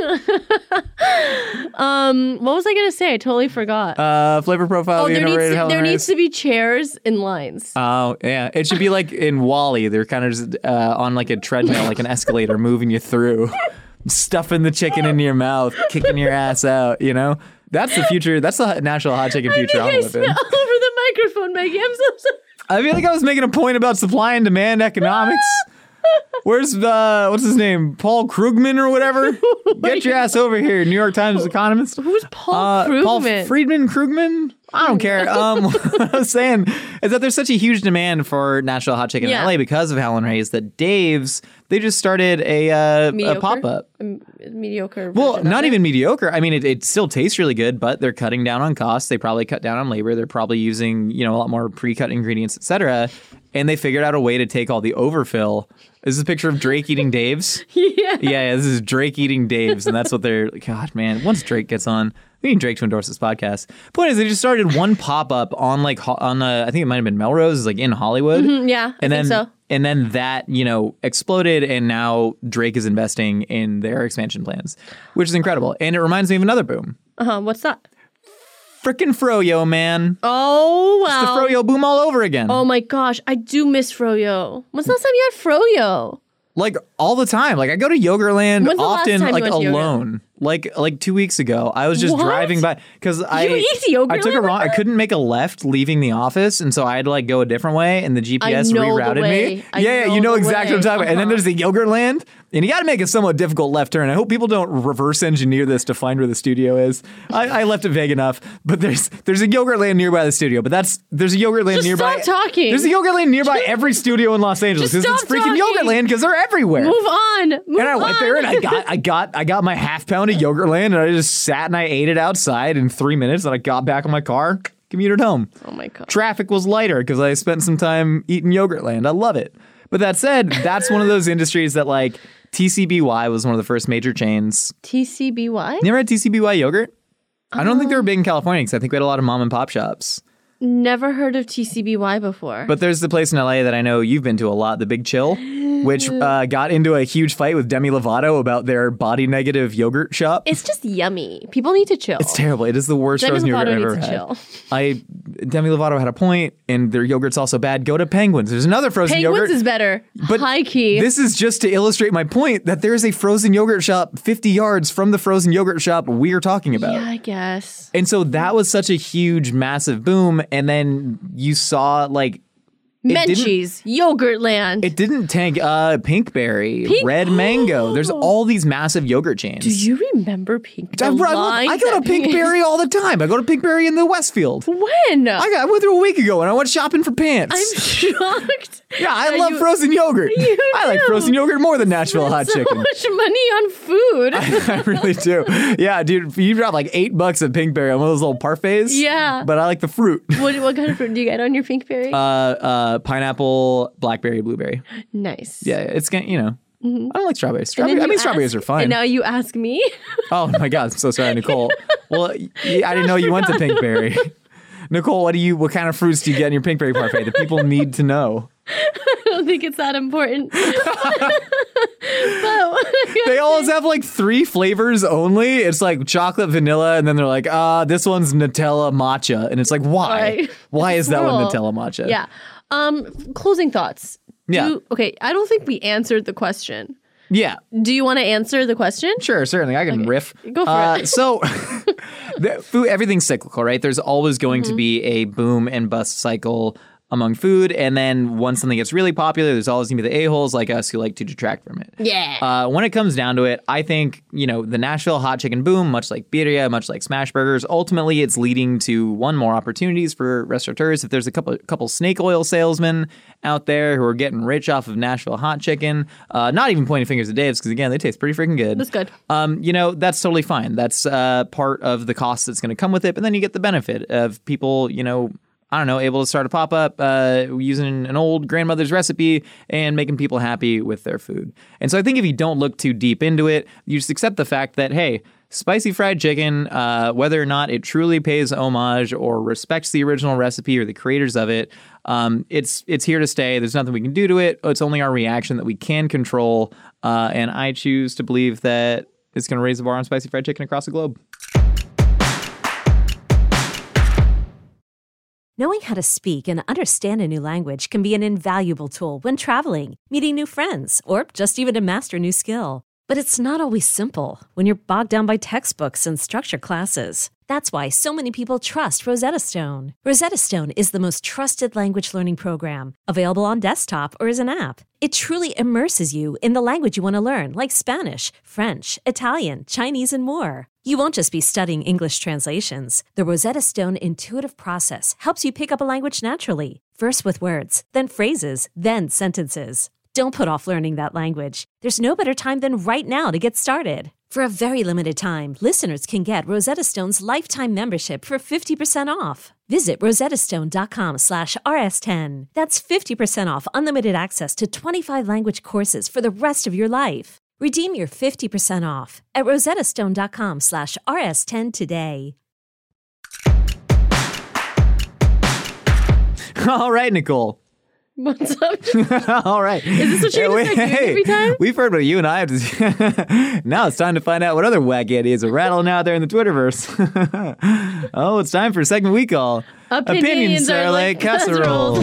um, what was I going to say? I totally forgot. uh, flavor profile. oh, the there needs, underrated to, Helen there Race. needs to be chairs in lines. Oh, yeah. It should be like in WALL-E. They're kind of just uh, on like a treadmill, like an escalator, moving you through, stuffing the chicken into your mouth, kicking your ass out, you know? That's the future. That's the national hot chicken future I I think I want to live in. spit all over the microphone, Maggie. I'm so sorry. I feel like I was making a point about supply and demand economics. Where's the, what's his name? Paul Krugman or whatever? Get your ass over here, New York Times economist. Who's Paul Uh, Krugman? Paul Friedman Krugman? I don't care. Um, what I was saying is that there's such a huge demand for Nashville hot chicken Yeah. in L A because of Helen Ray's that Dave's, they just started a, uh, a Mediocre? pop-up. Um, mediocre. Well, version of not it. even mediocre. I mean, it, it still tastes really good, but they're cutting down on costs. They probably cut down on labor. They're probably using, you know, a lot more pre-cut ingredients, et cetera. And they figured out a way to take all the overfill. This is a picture of Drake eating Dave's. Yeah. Yeah, yeah, this is Drake eating Dave's, and that's what they're. God, man, once Drake gets on, we need Drake to endorse this podcast. Point is, they just started one pop up on like ho- on uh, I think it might have been Melrose, like in Hollywood. Mm, yeah, I and think then so. and then that you know exploded, and now Drake is investing in their expansion plans, which is incredible. And it reminds me of another boom. Uh huh. What's that? Frickin' Froyo, man. Oh It's the wow. Froyo boom all over again. Oh my gosh, I do miss Froyo. When's the last time you had Froyo? Like all the time. Like I go to Yogurtland When's the last often, time you like went to Yogurtland? alone. Like like two weeks ago, I was just What? driving by because I eat Yogurtland I took a wrong. I before? couldn't make a left leaving the office, and so I had to like go a different way, and the G P S I know the rerouted way. me. I yeah, yeah, know you know the exactly what I'm way. talking about. And then Uh-huh. there's the Yogurtland, and you got to make a somewhat difficult left turn. I hope people don't reverse engineer this to find where the studio is. I, I left it vague enough, but there's there's a Yogurtland nearby the studio. But that's there's a Yogurtland Just nearby. stop talking. There's a Yogurtland nearby every studio in Los Angeles Just because it's stop freaking talking. Yogurtland because they're everywhere. Move on. Move And I went on. there and I got I got I got my half pound of Yogurtland and I just sat and I ate it outside in three minutes and I got back in my car, commuted home. Oh my god. Traffic was lighter because I spent some time eating Yogurtland. I love it. But that said, that's one of those industries that like T C B Y was one of the first major chains. T C B Y? You ever had T C B Y yogurt? I don't think they were big in California because I think we had a lot of mom and pop shops. Never heard of T C B Y before. But there's the place in L A that I know you've been to a lot, the Big Chill, which uh, got into a huge fight with Demi Lovato about their body negative yogurt shop. it's just yummy. People need to chill. It's terrible. It is the worst Demi frozen yogurt Lovato I've needs ever to had. chill. I Demi Lovato had a point, and their yogurt's also bad. Go to Penguins. There's another frozen Penguins yogurt. is better. But High key. This is just to illustrate my point that there is a frozen yogurt shop fifty yards from the frozen yogurt shop we're talking about. yeah, I guess. And so that was such a huge, massive boom. And then you saw like it didn't- Menchie's, Yogurtland. It didn't tank uh, Pinkberry, Pink- Red Mango. There's all these massive yogurt chains. Do you remember Pink? I, the I, line I go that- to Pinkberry all the time. I go to Pinkberry in the Westfield. When? I, got, I went through a week ago and I went shopping for pants. I'm shocked. yeah, I that love you- frozen yogurt. You I like do. frozen yogurt more than Nashville hot so chicken. much money on food. I really do. Yeah, dude, you drop like eight bucks at Pinkberry on one of those little parfaits. Yeah. But I like the fruit. what, what kind of fruit do you get on your Pinkberry? Uh, uh, pineapple, blackberry, blueberry. nice. Yeah, it's gonna, you know. I don't like strawberries. And then Strawberry, I you mean, strawberries ask- are fine. And now you ask me? Oh my God, I'm so sorry, Nicole. Well, y- I didn't know you went to Pinkberry. Nicole, what do you? What kind of fruits do you get in your Pinkberry parfait? The people need to know. I don't think it's that important. but They always have like three flavors only. It's like chocolate, vanilla, and then they're like, ah, this one's Nutella matcha, and it's like, why? Right. Why is that one Swirl. Nutella matcha? yeah. Um, closing thoughts. Do, Yeah. Okay, I don't think we answered the question. Yeah. Do you want to answer the question? Sure, certainly. I can riff. Go for uh, it. So, the food, everything's cyclical, right? There's always going Mm-hmm. to be a boom and bust cycle among food. And then once something gets really popular, there's always going to be the a-holes like us who like to detract from it. Yeah. Uh, when it comes down to it, I think, you know, the Nashville hot chicken boom, much like birria, much like smash burgers, ultimately it's leading to, one, more opportunities for restaurateurs. If there's a couple couple snake oil salesmen out there who are getting rich off of Nashville hot chicken, uh, not even pointing fingers at Dave's, because again, they taste pretty freaking good. That's good. Um, you know, that's totally fine. That's uh, part of the cost that's going to come with it. But then you get the benefit of people, you know, I don't know, able to start a pop-up uh, using an old grandmother's recipe and making people happy with their food. And so I think if you don't look too deep into it, you just accept the fact that, hey, spicy fried chicken, uh, whether or not it truly pays homage or respects the original recipe or the creators of it, um, it's it's here to stay. There's nothing we can do to it. It's only our reaction that we can control. Uh, and I choose to believe that it's going to raise the bar on spicy fried chicken across the globe. Knowing how to speak and understand a new language can be an invaluable tool when traveling, meeting new friends, or just even to master a new skill. But it's not always simple when you're bogged down by textbooks and structured classes. That's why so many people trust Rosetta Stone. Rosetta Stone is the most trusted language learning program, available on desktop or as an app. It truly immerses you in the language you want to learn, like Spanish, French, Italian, Chinese, and more. You won't just be studying English translations. The Rosetta Stone intuitive process helps you pick up a language naturally, first with words, then phrases, then sentences. Don't put off learning that language. There's no better time than right now to get started. For a very limited time, listeners can get Rosetta Stone's lifetime membership for fifty percent off. Visit rosettastone.com slash rs10. That's fifty percent off unlimited access to twenty-five language courses for the rest of your life. Redeem your fifty percent off at rosettastone.com slash rs10 today. All right, Nicole. What's up? All right. Is this what you're going to start doing every time? We've heard what you and I have to do. Now it's time to find out what other wacky ideas are rattling out there in the Twitterverse. Oh, it's time for a segment we call Opinions, Opinions Are Like Casseroles.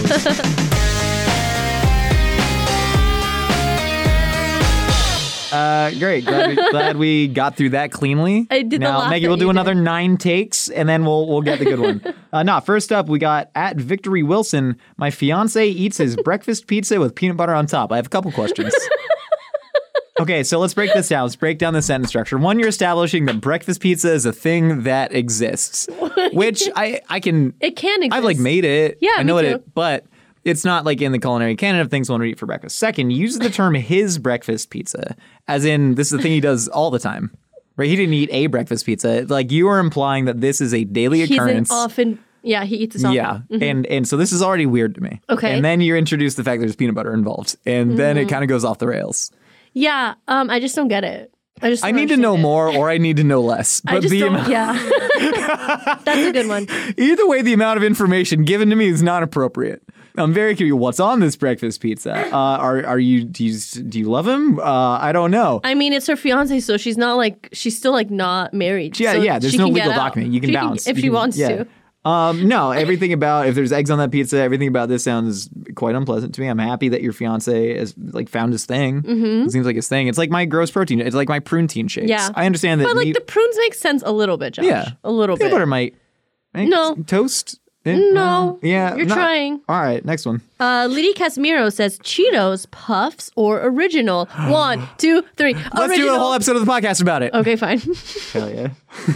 Uh, great. Glad we, glad we got through that cleanly. I did the now, laugh Maggie, that we'll do you another did. nine takes, and then we'll we'll get the good one. Uh, no, first up, we got at Victory Wilson. My fiance eats his breakfast pizza with peanut butter on top. I have a couple questions. Okay, so let's break this down. Let's break down the sentence structure. One, you're establishing that breakfast pizza is a thing that exists, which I I can. It can exist. I've like made it. Yeah, I me know too. it, but. It's not like in the culinary canon of things one would eat for breakfast. Second, use the term his breakfast pizza, as in this is the thing he does all the time. Right? He didn't eat a breakfast pizza. Like you are implying that this is a daily He's an occurrence. often, yeah, he eats this often. Yeah. Mhm. And and so this is already weird to me. Okay. And then you introduce the fact there's peanut butter involved. And then it kind of goes off the rails. Yeah, um, I just don't get it. I just I don't need to know understand it. more or I need to know less. But I just the don't, amount, yeah. That's a good one. either way, the amount of information given to me is not appropriate. I'm very curious. What's on this breakfast pizza? Uh, are are you do you do you love him? Uh, I don't know. I mean, it's her fiance, so she's not like, she's still like not married. Yeah, so yeah. There's she no can legal get out. document. You can She bounce if You she can- wants yeah. to. Um, no, everything about if there's eggs on that pizza, everything about this sounds quite unpleasant to me. I'm happy that your fiance has like found his thing. Mm-hmm. It seems like his thing. It's like my gross protein. It's like my prune-teen shakes. Yeah. I understand that. But like meat- the prunes make sense a little bit, Josh. yeah, A little peanut bit. butter might. eh, No. toast. Eh, No. yeah, You're no. trying. All right, next one. Uh, Liddy Casimiro says Cheetos, Puffs, or Original. One, two, three. Let's original. do a whole episode of the podcast about it. Okay, fine. Hell yeah.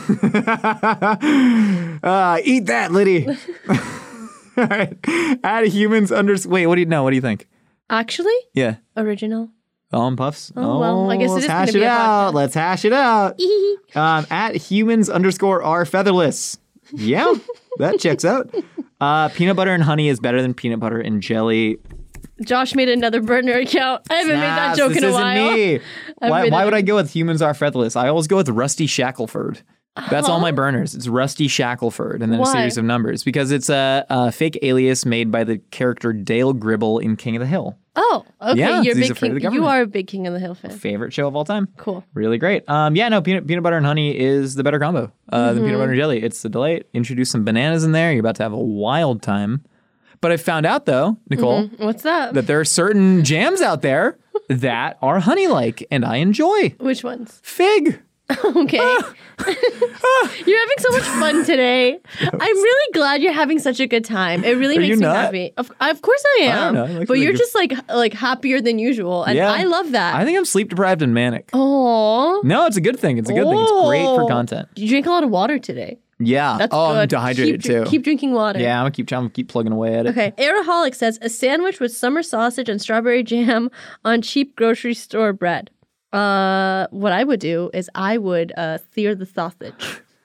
uh, eat that, Liddy. All right. Add humans under. Wait, what do you know? What do you think? Actually, Yeah. original. Um, puffs. Oh, well, I guess it let's is gonna hash be it a out. podcast. Let's hash it out. um, at humans underscore are featherless. Yeah, that checks out. Uh, peanut butter and honey is better than peanut butter and jelly. Josh made another burner account. I haven't made that Snaps, joke this in a isn't while. me. I've Why, made why that- would I go with humans are featherless? I always go with Rusty Shackleford. That's all Uh-huh. my burners. It's Rusty Shackleford and then Why? a series of numbers because it's a, a fake alias made by the character Dale Gribble in King of the Hill. Oh, okay. Yeah, You're a he's big afraid of King. the You government. are a big King of the Hill fan. Favorite show of all time. Cool. Really great. Um, yeah, no, peanut peanut butter and honey is the better combo uh, Mm-hmm. than peanut butter and jelly. It's the delight. Introduce some bananas in there. You're about to have a wild time. But I found out though, Nicole, What's that? that there are certain jams out there that are honey-like, and I enjoy. Which ones? Fig. Okay. You're having so much fun today. I'm really glad you're having such a good time. It really Are makes you me not? happy. Of, of course I am. don't know. I like but to you're think just like like happier than usual, and Yeah. I love that. I think I'm sleep deprived and manic. Oh. No, it's a good thing. It's a good thing. It's great for content. You drink a lot of water today. Yeah. That's oh, good. I'm dehydrated keep, dr- too. Keep drinking water. Yeah, I'm gonna keep trying to keep plugging away at it. Okay. Aeraholic says a sandwich with summer sausage and strawberry jam on cheap grocery store bread. Uh, what I would do is I would uh, sear the sausage.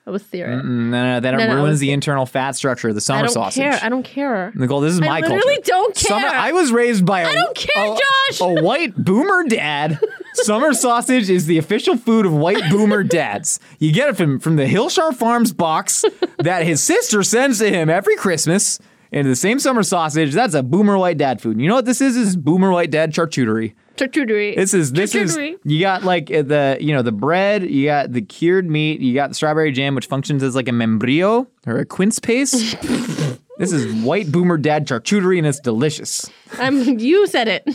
I was theory. Mm, no, no, that No, no, I ruins was the thi- internal fat structure of the summer I don't sausage. care. I don't care. Nicole, this is my I culture. literally don't care. Summer, I was raised by a, I don't care, a, Josh. a white boomer dad. Summer sausage is the official food of white boomer dads. You get it from, from the Hillshire Farms box that his sister sends to him every Christmas. And the same summer sausage, that's a boomer white dad food. And you know what this is? This is boomer white dad charcuterie. Charcuterie. This is this is Charcuterie. you got like uh, the you know the bread, you got the cured meat, you got the strawberry jam, which functions as like a membrillo or a quince paste. This is white boomer dad charcuterie, and it's delicious. I'm. You said it.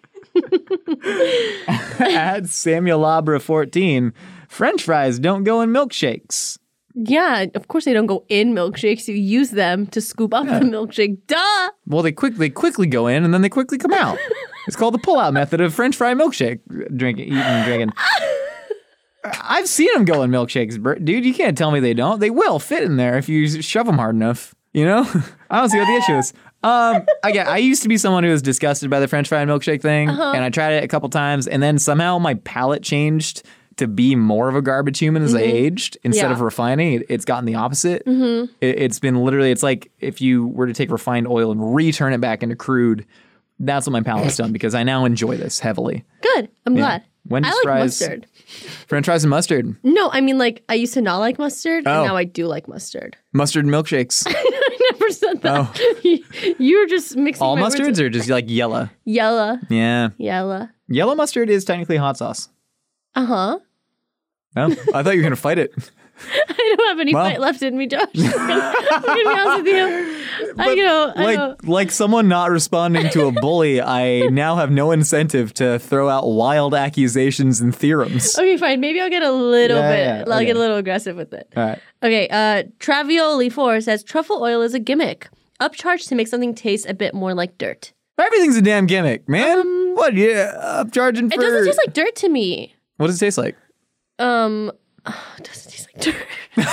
At Samuel Labra fourteen, French fries don't go in milkshakes. Yeah, of course they don't go in milkshakes. You use them to scoop up the milkshake. Duh. Well, they quick they quickly go in and then they quickly come out. It's called the pull-out method of French fry milkshake drinking, eating, and drinking. I've seen them go in milkshakes, br- dude. You can't tell me they don't. They will fit in there if you shove them hard enough. You know, I don't see what the issue is. Um, I get. I used to be someone who was disgusted by the French fry milkshake thing, Uh-huh. and I tried it a couple times, and then somehow my palate changed to be more of a garbage human as I aged. Instead Yeah. of refining, it, it's gotten the opposite. It, it's been literally. It's like if you were to take refined oil and return it back into crude. That's what my palate's done because I now enjoy this heavily. Good. I'm glad. Wendy's I like fries, mustard. French fries and mustard. No, I mean like I used to not like mustard, Oh. and now I do like mustard. Mustard milkshakes. I never said that. You're just mixing All my words mustards with- or just like yellow? yellow, Yeah. yellow. Yellow mustard is technically hot sauce. Uh huh. Oh, I thought you were going to fight it. I don't have any Well. fight left in me, Josh. I'm gonna, I'm gonna be honest with you. I know. I Like know. like someone not responding to a bully, I now have no incentive to throw out wild accusations and theorems. Okay, fine. Maybe I'll get a little Yeah, bit. yeah, I'll okay. get a little aggressive with it. All right. Okay. Uh, Travioli four says truffle oil is a gimmick, upcharged to make something taste a bit more like dirt. Everything's a damn gimmick, man. what? Yeah, upcharging for. It doesn't taste like dirt to me. What does it taste like? Um, it doesn't taste like dirt.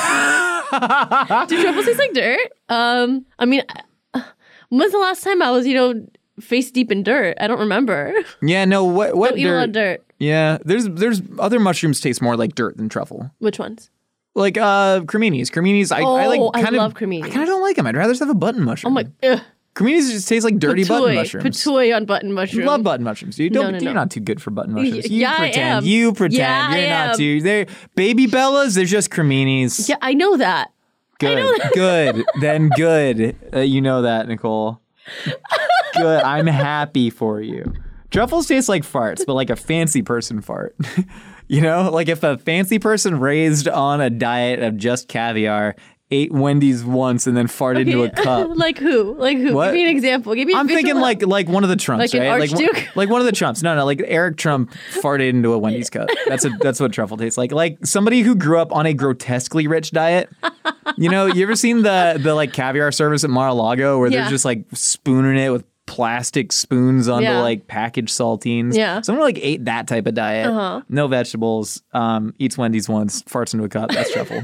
Do truffles taste like dirt? Um, I mean, uh, when's the last time I was, you know, face deep in dirt? I don't remember. Yeah, no. What? What Don't eat a lot of dirt. Yeah, there's there's other mushrooms taste more like dirt than truffle. Which ones? Like uh, creminis. Creminis, I, I like Oh, I kind of. love creminis. I kind of don't like them. I'd rather just have a button mushroom. Oh my, ugh. Creminis just taste like dirty button Patooey. mushrooms. Patooey on button mushrooms. Love button mushrooms. You don't. no, You're no. not too good for button mushrooms. You yeah, I pretend. am. You pretend. Yeah, I you're not am. too. They're baby Bellas. They're just creminis. Yeah, I know that. Good. Good. Then good. Uh, you know that, Nicole. Good. I'm happy for you. Truffles taste like farts, but like a fancy person fart. You know, like if a fancy person raised on a diet of just caviar ate Wendy's once and then farted into a cup. Like who? Like who? What? Give me an example. Give me. A I'm thinking visual- like like one of the Trumps, Like an right? Like one, Archduke? like one of the Trumps. No, no, like Eric Trump farted into a Wendy's cup. That's a that's what truffle tastes like. Like somebody who grew up on a grotesquely rich diet. You know, you ever seen the the like caviar service at Mar-a-Lago where Yeah. they're just like spooning it with plastic spoons onto Yeah. like packaged saltines? Yeah. Someone like ate that type of diet. Uh-huh. No vegetables. Um, eats Wendy's once, farts into a cup. That's truffle.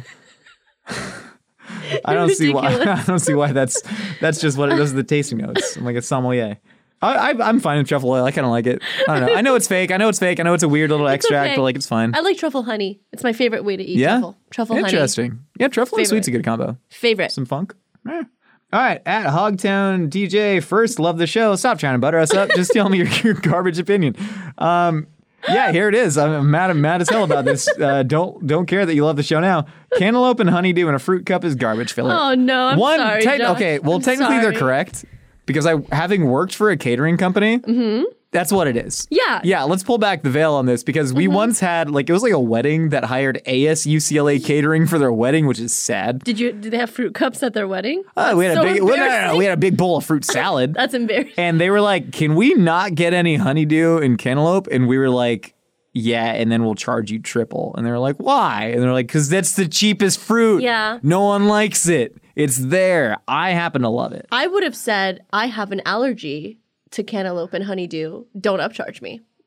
I don't see why. Ridiculous. I don't see why that's that's just what it does. The tasting notes. I'm like a sommelier. I, I I'm fine with truffle oil. I kind of like it. I don't know. I know it's fake. I know it's fake. I know it's a weird little extract, okay. but like it's fine. I like truffle honey. It's my favorite way to eat Yeah. truffle. Truffle honey. Interesting. Yeah, truffle and Favorite. sweet's a good combo. Favorite. Some funk. Eh. All right, at Hogtown D J, first love the show. Stop trying to butter us up. Just tell me your, your garbage opinion. Um, yeah, here it is. I'm mad, I'm mad as hell about this. Uh, don't don't care that you love the show now. Cantaloupe and honeydew in a fruit cup is garbage filler. Oh no, I'm One, sorry. tec- Josh. okay, well I'm technically sorry. they're correct because I, having worked for a catering company, mm-hmm. that's what it is. Yeah. Yeah, let's pull back the veil on this because we Mm-hmm. once had, like, it was like a wedding that hired A S U C L A catering for their wedding, which is sad. Did you? Did they have fruit cups at their wedding? Uh, we had so a big, we, no, no, no, embarrassing. we had a big bowl of fruit salad. That's embarrassing. And they were like, can we not get any honeydew and cantaloupe? And we were like, yeah, and then we'll charge you triple. And they were like, why? And they're like, because that's the cheapest fruit. Yeah. No one likes it. It's there. I happen to love it. I would have said I have an allergy to cantaloupe and honeydew. Don't upcharge me.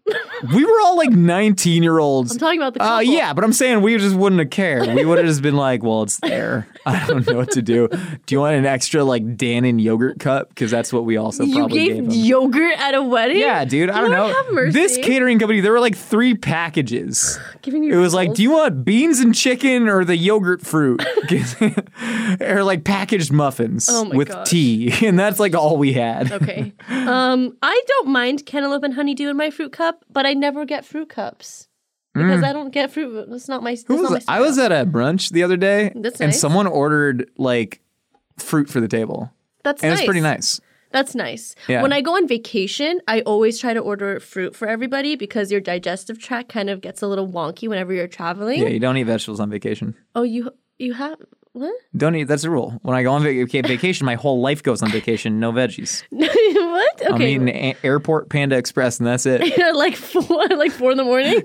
We were all like nineteen year olds. I'm talking about the couple. Uh, yeah, but I'm saying we just wouldn't have cared. We would have just been like, well, it's there. I don't know what to do. Do you want an extra like Dannon yogurt cup? Because that's what we also You probably gave gave them. yogurt at a wedding? Yeah, dude. I don't Lord know. have mercy. This catering company, there were like three packages. Giving you It was like, rolls. do you want beans and chicken or the yogurt fruit? Or like packaged muffins Oh my with gosh. tea. And that's like all we had. Okay. Um, I don't mind cantaloupe and honeydew in my fruit cup, but I never get fruit cups because I don't get fruit. That's not my. That's Who not was my I was style. at a brunch the other day That's and nice. someone ordered like fruit for the table. That's And nice. it's pretty nice. That's nice. Yeah. When I go on vacation, I always try to order fruit for everybody because your digestive tract kind of gets a little wonky whenever you're traveling. Yeah, you don't eat vegetables on vacation. Oh, you you have what? Don't eat. That's a rule. When I go on vac- vacation, my whole life goes on vacation. No veggies. What? I'm Okay. eating a- Airport Panda Express, and that's it. like four, like four in the morning.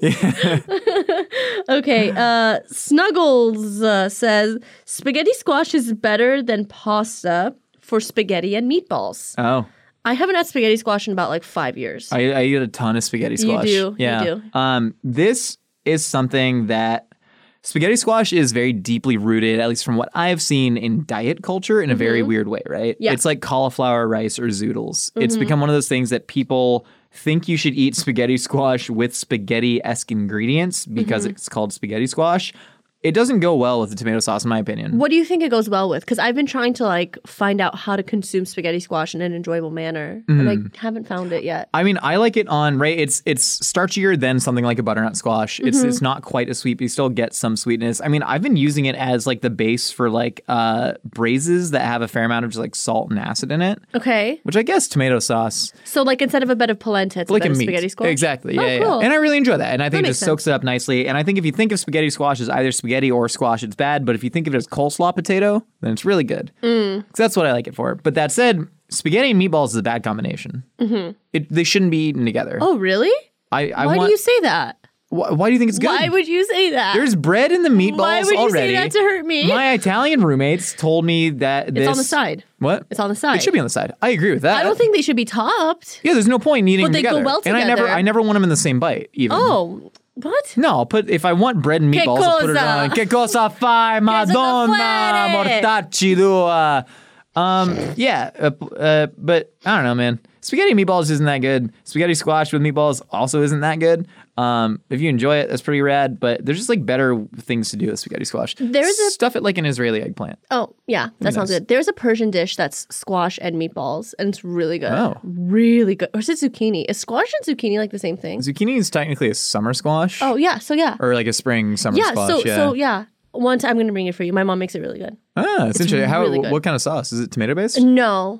Okay. Uh, Snuggles uh, says spaghetti squash is better than pasta for spaghetti and meatballs. Oh, I haven't had spaghetti squash in about like five years. I, I eat a ton of spaghetti squash. do, you Yeah. do. Um, this is something that spaghetti squash is very deeply rooted, at least from what I've seen, in diet culture in a very weird way, right? Mm-hmm. Yeah. Mm-hmm. It's like cauliflower rice or zoodles. It's become one of those things that people think you should eat spaghetti squash with spaghetti-esque ingredients because Mm-hmm. it's called spaghetti squash. It doesn't go well with the tomato sauce, in my opinion. What do you think it goes well with? Because I've been trying to like find out how to consume spaghetti squash in an enjoyable manner, and I haven't found it yet. I mean, I like it on, right? It's it's starchier than something like a butternut squash. It's Mm-hmm. it's not quite as sweet, but you still get some sweetness. I mean, I've been using it as like the base for like uh braises that have a fair amount of just like salt and acid in it, Okay, which I guess tomato sauce, so like instead of a bed of polenta, it's like a bed a of meat. spaghetti squash. Exactly. Oh, Yeah, cool. yeah. And I really enjoy that. And I think it makes just soaks it up nicely. And I think if you think of spaghetti squash as either spaghetti or squash, it's bad. But if you think of it as coleslaw potato, then it's really good. Mm. 'Cause that's what I like it for. But that said, spaghetti and meatballs is a bad combination. Mm-hmm. It, they shouldn't be eaten together. Oh, really? I, I Why want, do you say that? Why, why do you think it's good? Why would you say that? There's bread in the meatballs Why would you already. say that to hurt me? My Italian roommates told me that this... It's on the side. What? It's on the side. It should be on the side. I agree with that. I don't think they should be topped. Yeah, there's no point in eating But them they go together. well And I never, together. I never want them in the same bite, even. Oh, what? No, I'll put if I want bread and meatballs, I'll put it cosa? on. Che cosa fai, Madonna, fare? mortacci tua. Um, yeah, uh, uh, but I don't know, man. Spaghetti and meatballs isn't that good. Spaghetti squash with meatballs also isn't that good. Um, if you enjoy it, that's pretty rad. But there's just like better things to do with spaghetti squash. There's a- stuff it like an Israeli eggplant. Oh, yeah, that sounds nice. good. There's a Persian dish that's squash and meatballs, and it's really good. Oh. Really good. Or is it zucchini? Is squash and zucchini like the same thing? Zucchini is technically a summer squash, Oh, yeah, so yeah. or like a spring summer Yeah, squash. so yeah. so yeah. One time I'm going to bring it for you. My mom makes it really good. Ah, it's, interesting. How? really good. What kind of sauce is it? Tomato based? No.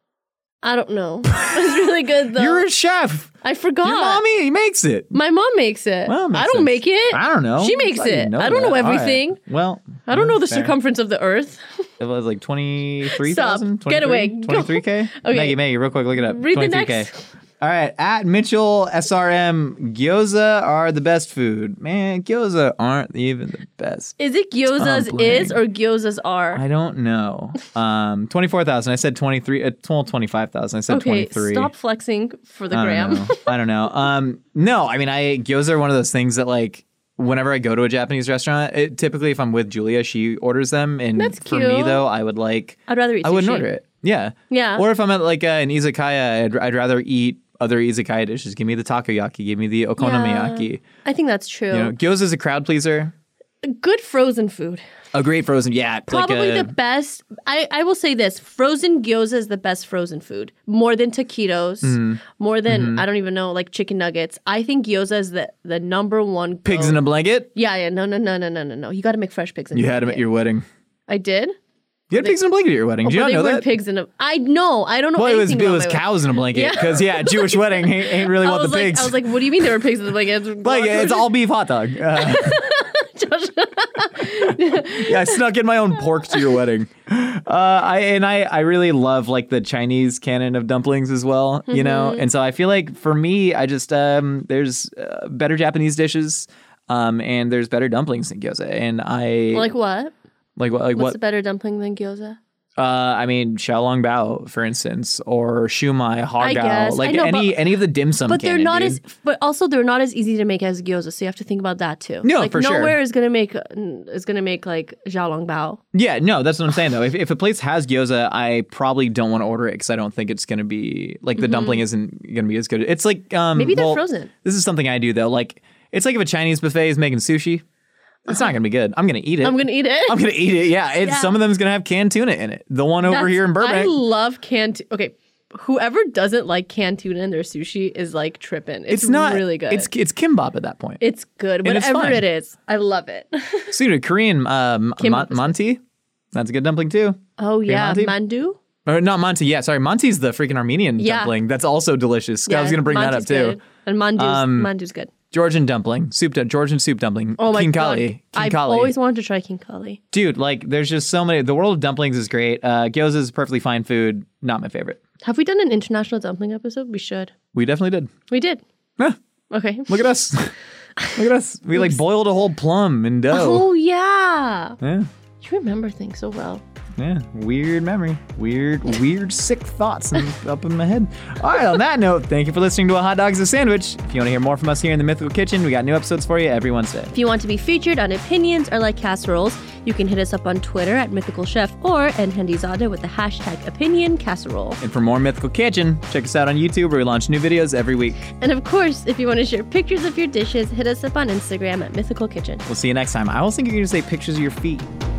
I don't know. It's really good though. You're a chef. I forgot. Your mommy makes it. My mom makes it. Well, makes I don't sense. make it. I don't know. She makes I didn't it. know I don't know that. All right. everything. Well, I don't know the fair. circumference of the earth. It was like twenty-three thousand? Stop. Get away. Go. twenty-three K? Okay. Maggie, Maggie, real quick, look it up. Read the twenty-three K. next. All right. At Mitchell S R M, gyoza are the best food. Man, gyoza aren't even the best. Is it gyoza's Dumpling. is or gyoza's are? I don't know. Um, twenty-four thousand. I said twenty-three. Uh, well, twenty-five thousand. I said Okay, twenty-three. stop flexing for the I gram. don't know. I don't know. Um, no, I mean, I gyoza are one of those things that like whenever I go to a Japanese restaurant, it, typically if I'm with Julia, she orders them, and That's for me cute. though, I would like I'd rather eat I wouldn't sushi. order it. Yeah, Yeah. Or if I'm at like uh, an izakaya, I'd, I'd rather eat other izakaya dishes. Give me the takoyaki. Give me the okonomiyaki. I think that's true. You know, gyoza is a crowd pleaser. Good frozen food. A great frozen, yeah, Probably like a, the best. I, I will say this: frozen gyoza is the best frozen food. More than taquitos, Mm-hmm. more than I don't even know, like chicken nuggets. I think gyoza is the the number one. pigs go- in a blanket. Yeah, yeah. No, no, no, no, no, no, no. You got to make fresh pigs in. You a had them at blanket. your wedding. I did. You had pigs in a blanket at your wedding. Did you But not they know weren't that? pigs in a. I know. I don't know. Well, it was anything it about was my cows in a blanket Yeah. because yeah, Jewish wedding ain't, ain't really I want was the like, pigs. I was like, what do you mean there were pigs in the blanket? Like it's all beef hot dog. Uh, yeah, I snuck in my own pork to your wedding. Uh, I and I, I really love like the Chinese canon of dumplings as well, you know. Mm-hmm. And so I feel like for me, I just um, there's uh, better Japanese dishes, um, and there's better dumplings than gyoza. And I Like what? like what like What's what a better dumpling than gyoza? Uh, I mean, Xiaolong Bao, for instance, or Shumai, I Hagao, guess. like I know, any but- any of the dim sum. But they're canon, not dude. as, but also they're not as easy to make as gyoza. So you have to think about that too. No, like for sure. nowhere is gonna make is gonna make like xiaolong bao. Yeah, no, that's what I'm saying though. If if a place has gyoza, I probably don't want to order it because I don't think it's gonna be like the dumpling isn't gonna be as good. It's like um, Maybe they're well, frozen. This is something I do though. Like it's like if a Chinese buffet is making sushi, it's not gonna be good. I'm gonna eat it. I'm gonna eat it. I'm gonna eat it. Yeah, it's, Yeah. some of them's gonna have canned tuna in it. The one over That's- here in I Burbank. love canned. Okay, whoever doesn't like canned tuna in their sushi is like tripping. It's, it's not really good. It's it's kimbap at that point. It's good. And it's Whatever fine. it is, I love it. So dude, Korean um, Kimbap mon- is good. Monty. That's a good dumpling too. Oh yeah, Monty? mandu. Or not Monty. Yeah, sorry, Monty's the freaking Armenian Yeah. dumpling. That's also delicious. I Yeah, was gonna bring that up mandu's too. good. And mandu's Um, mandu's good. Georgian dumpling, soup, du- Georgian soup dumpling. Oh my King god, Kali. King I've Kali. always wanted to try king kali. Dude, like, there's just so many. The world of dumplings is great. Uh, gyoza is perfectly fine food. Not my favorite. Have we done an international dumpling episode? We should. We definitely did. We did. Yeah, Okay. look at us. Look at us. We like boiled a whole plum in dough. Oh yeah. Yeah. You remember things so well. Yeah, weird memory. Weird, weird, sick thoughts in, up in my head. All right, on that note, thank you for listening to A Hot Dog is a Sandwich. If you want to hear more from us here in the Mythical Kitchen, we got new episodes for you every Wednesday. If you want to be featured on Opinions or Like Casseroles, you can hit us up on Twitter at Mythical Chef or Enhandizada with the hashtag Opinion Casserole. And for more Mythical Kitchen, check us out on YouTube where we launch new videos every week. And of course, if you want to share pictures of your dishes, hit us up on Instagram at Mythical Kitchen. We'll see you next time. I always think you're going to say pictures of your feet.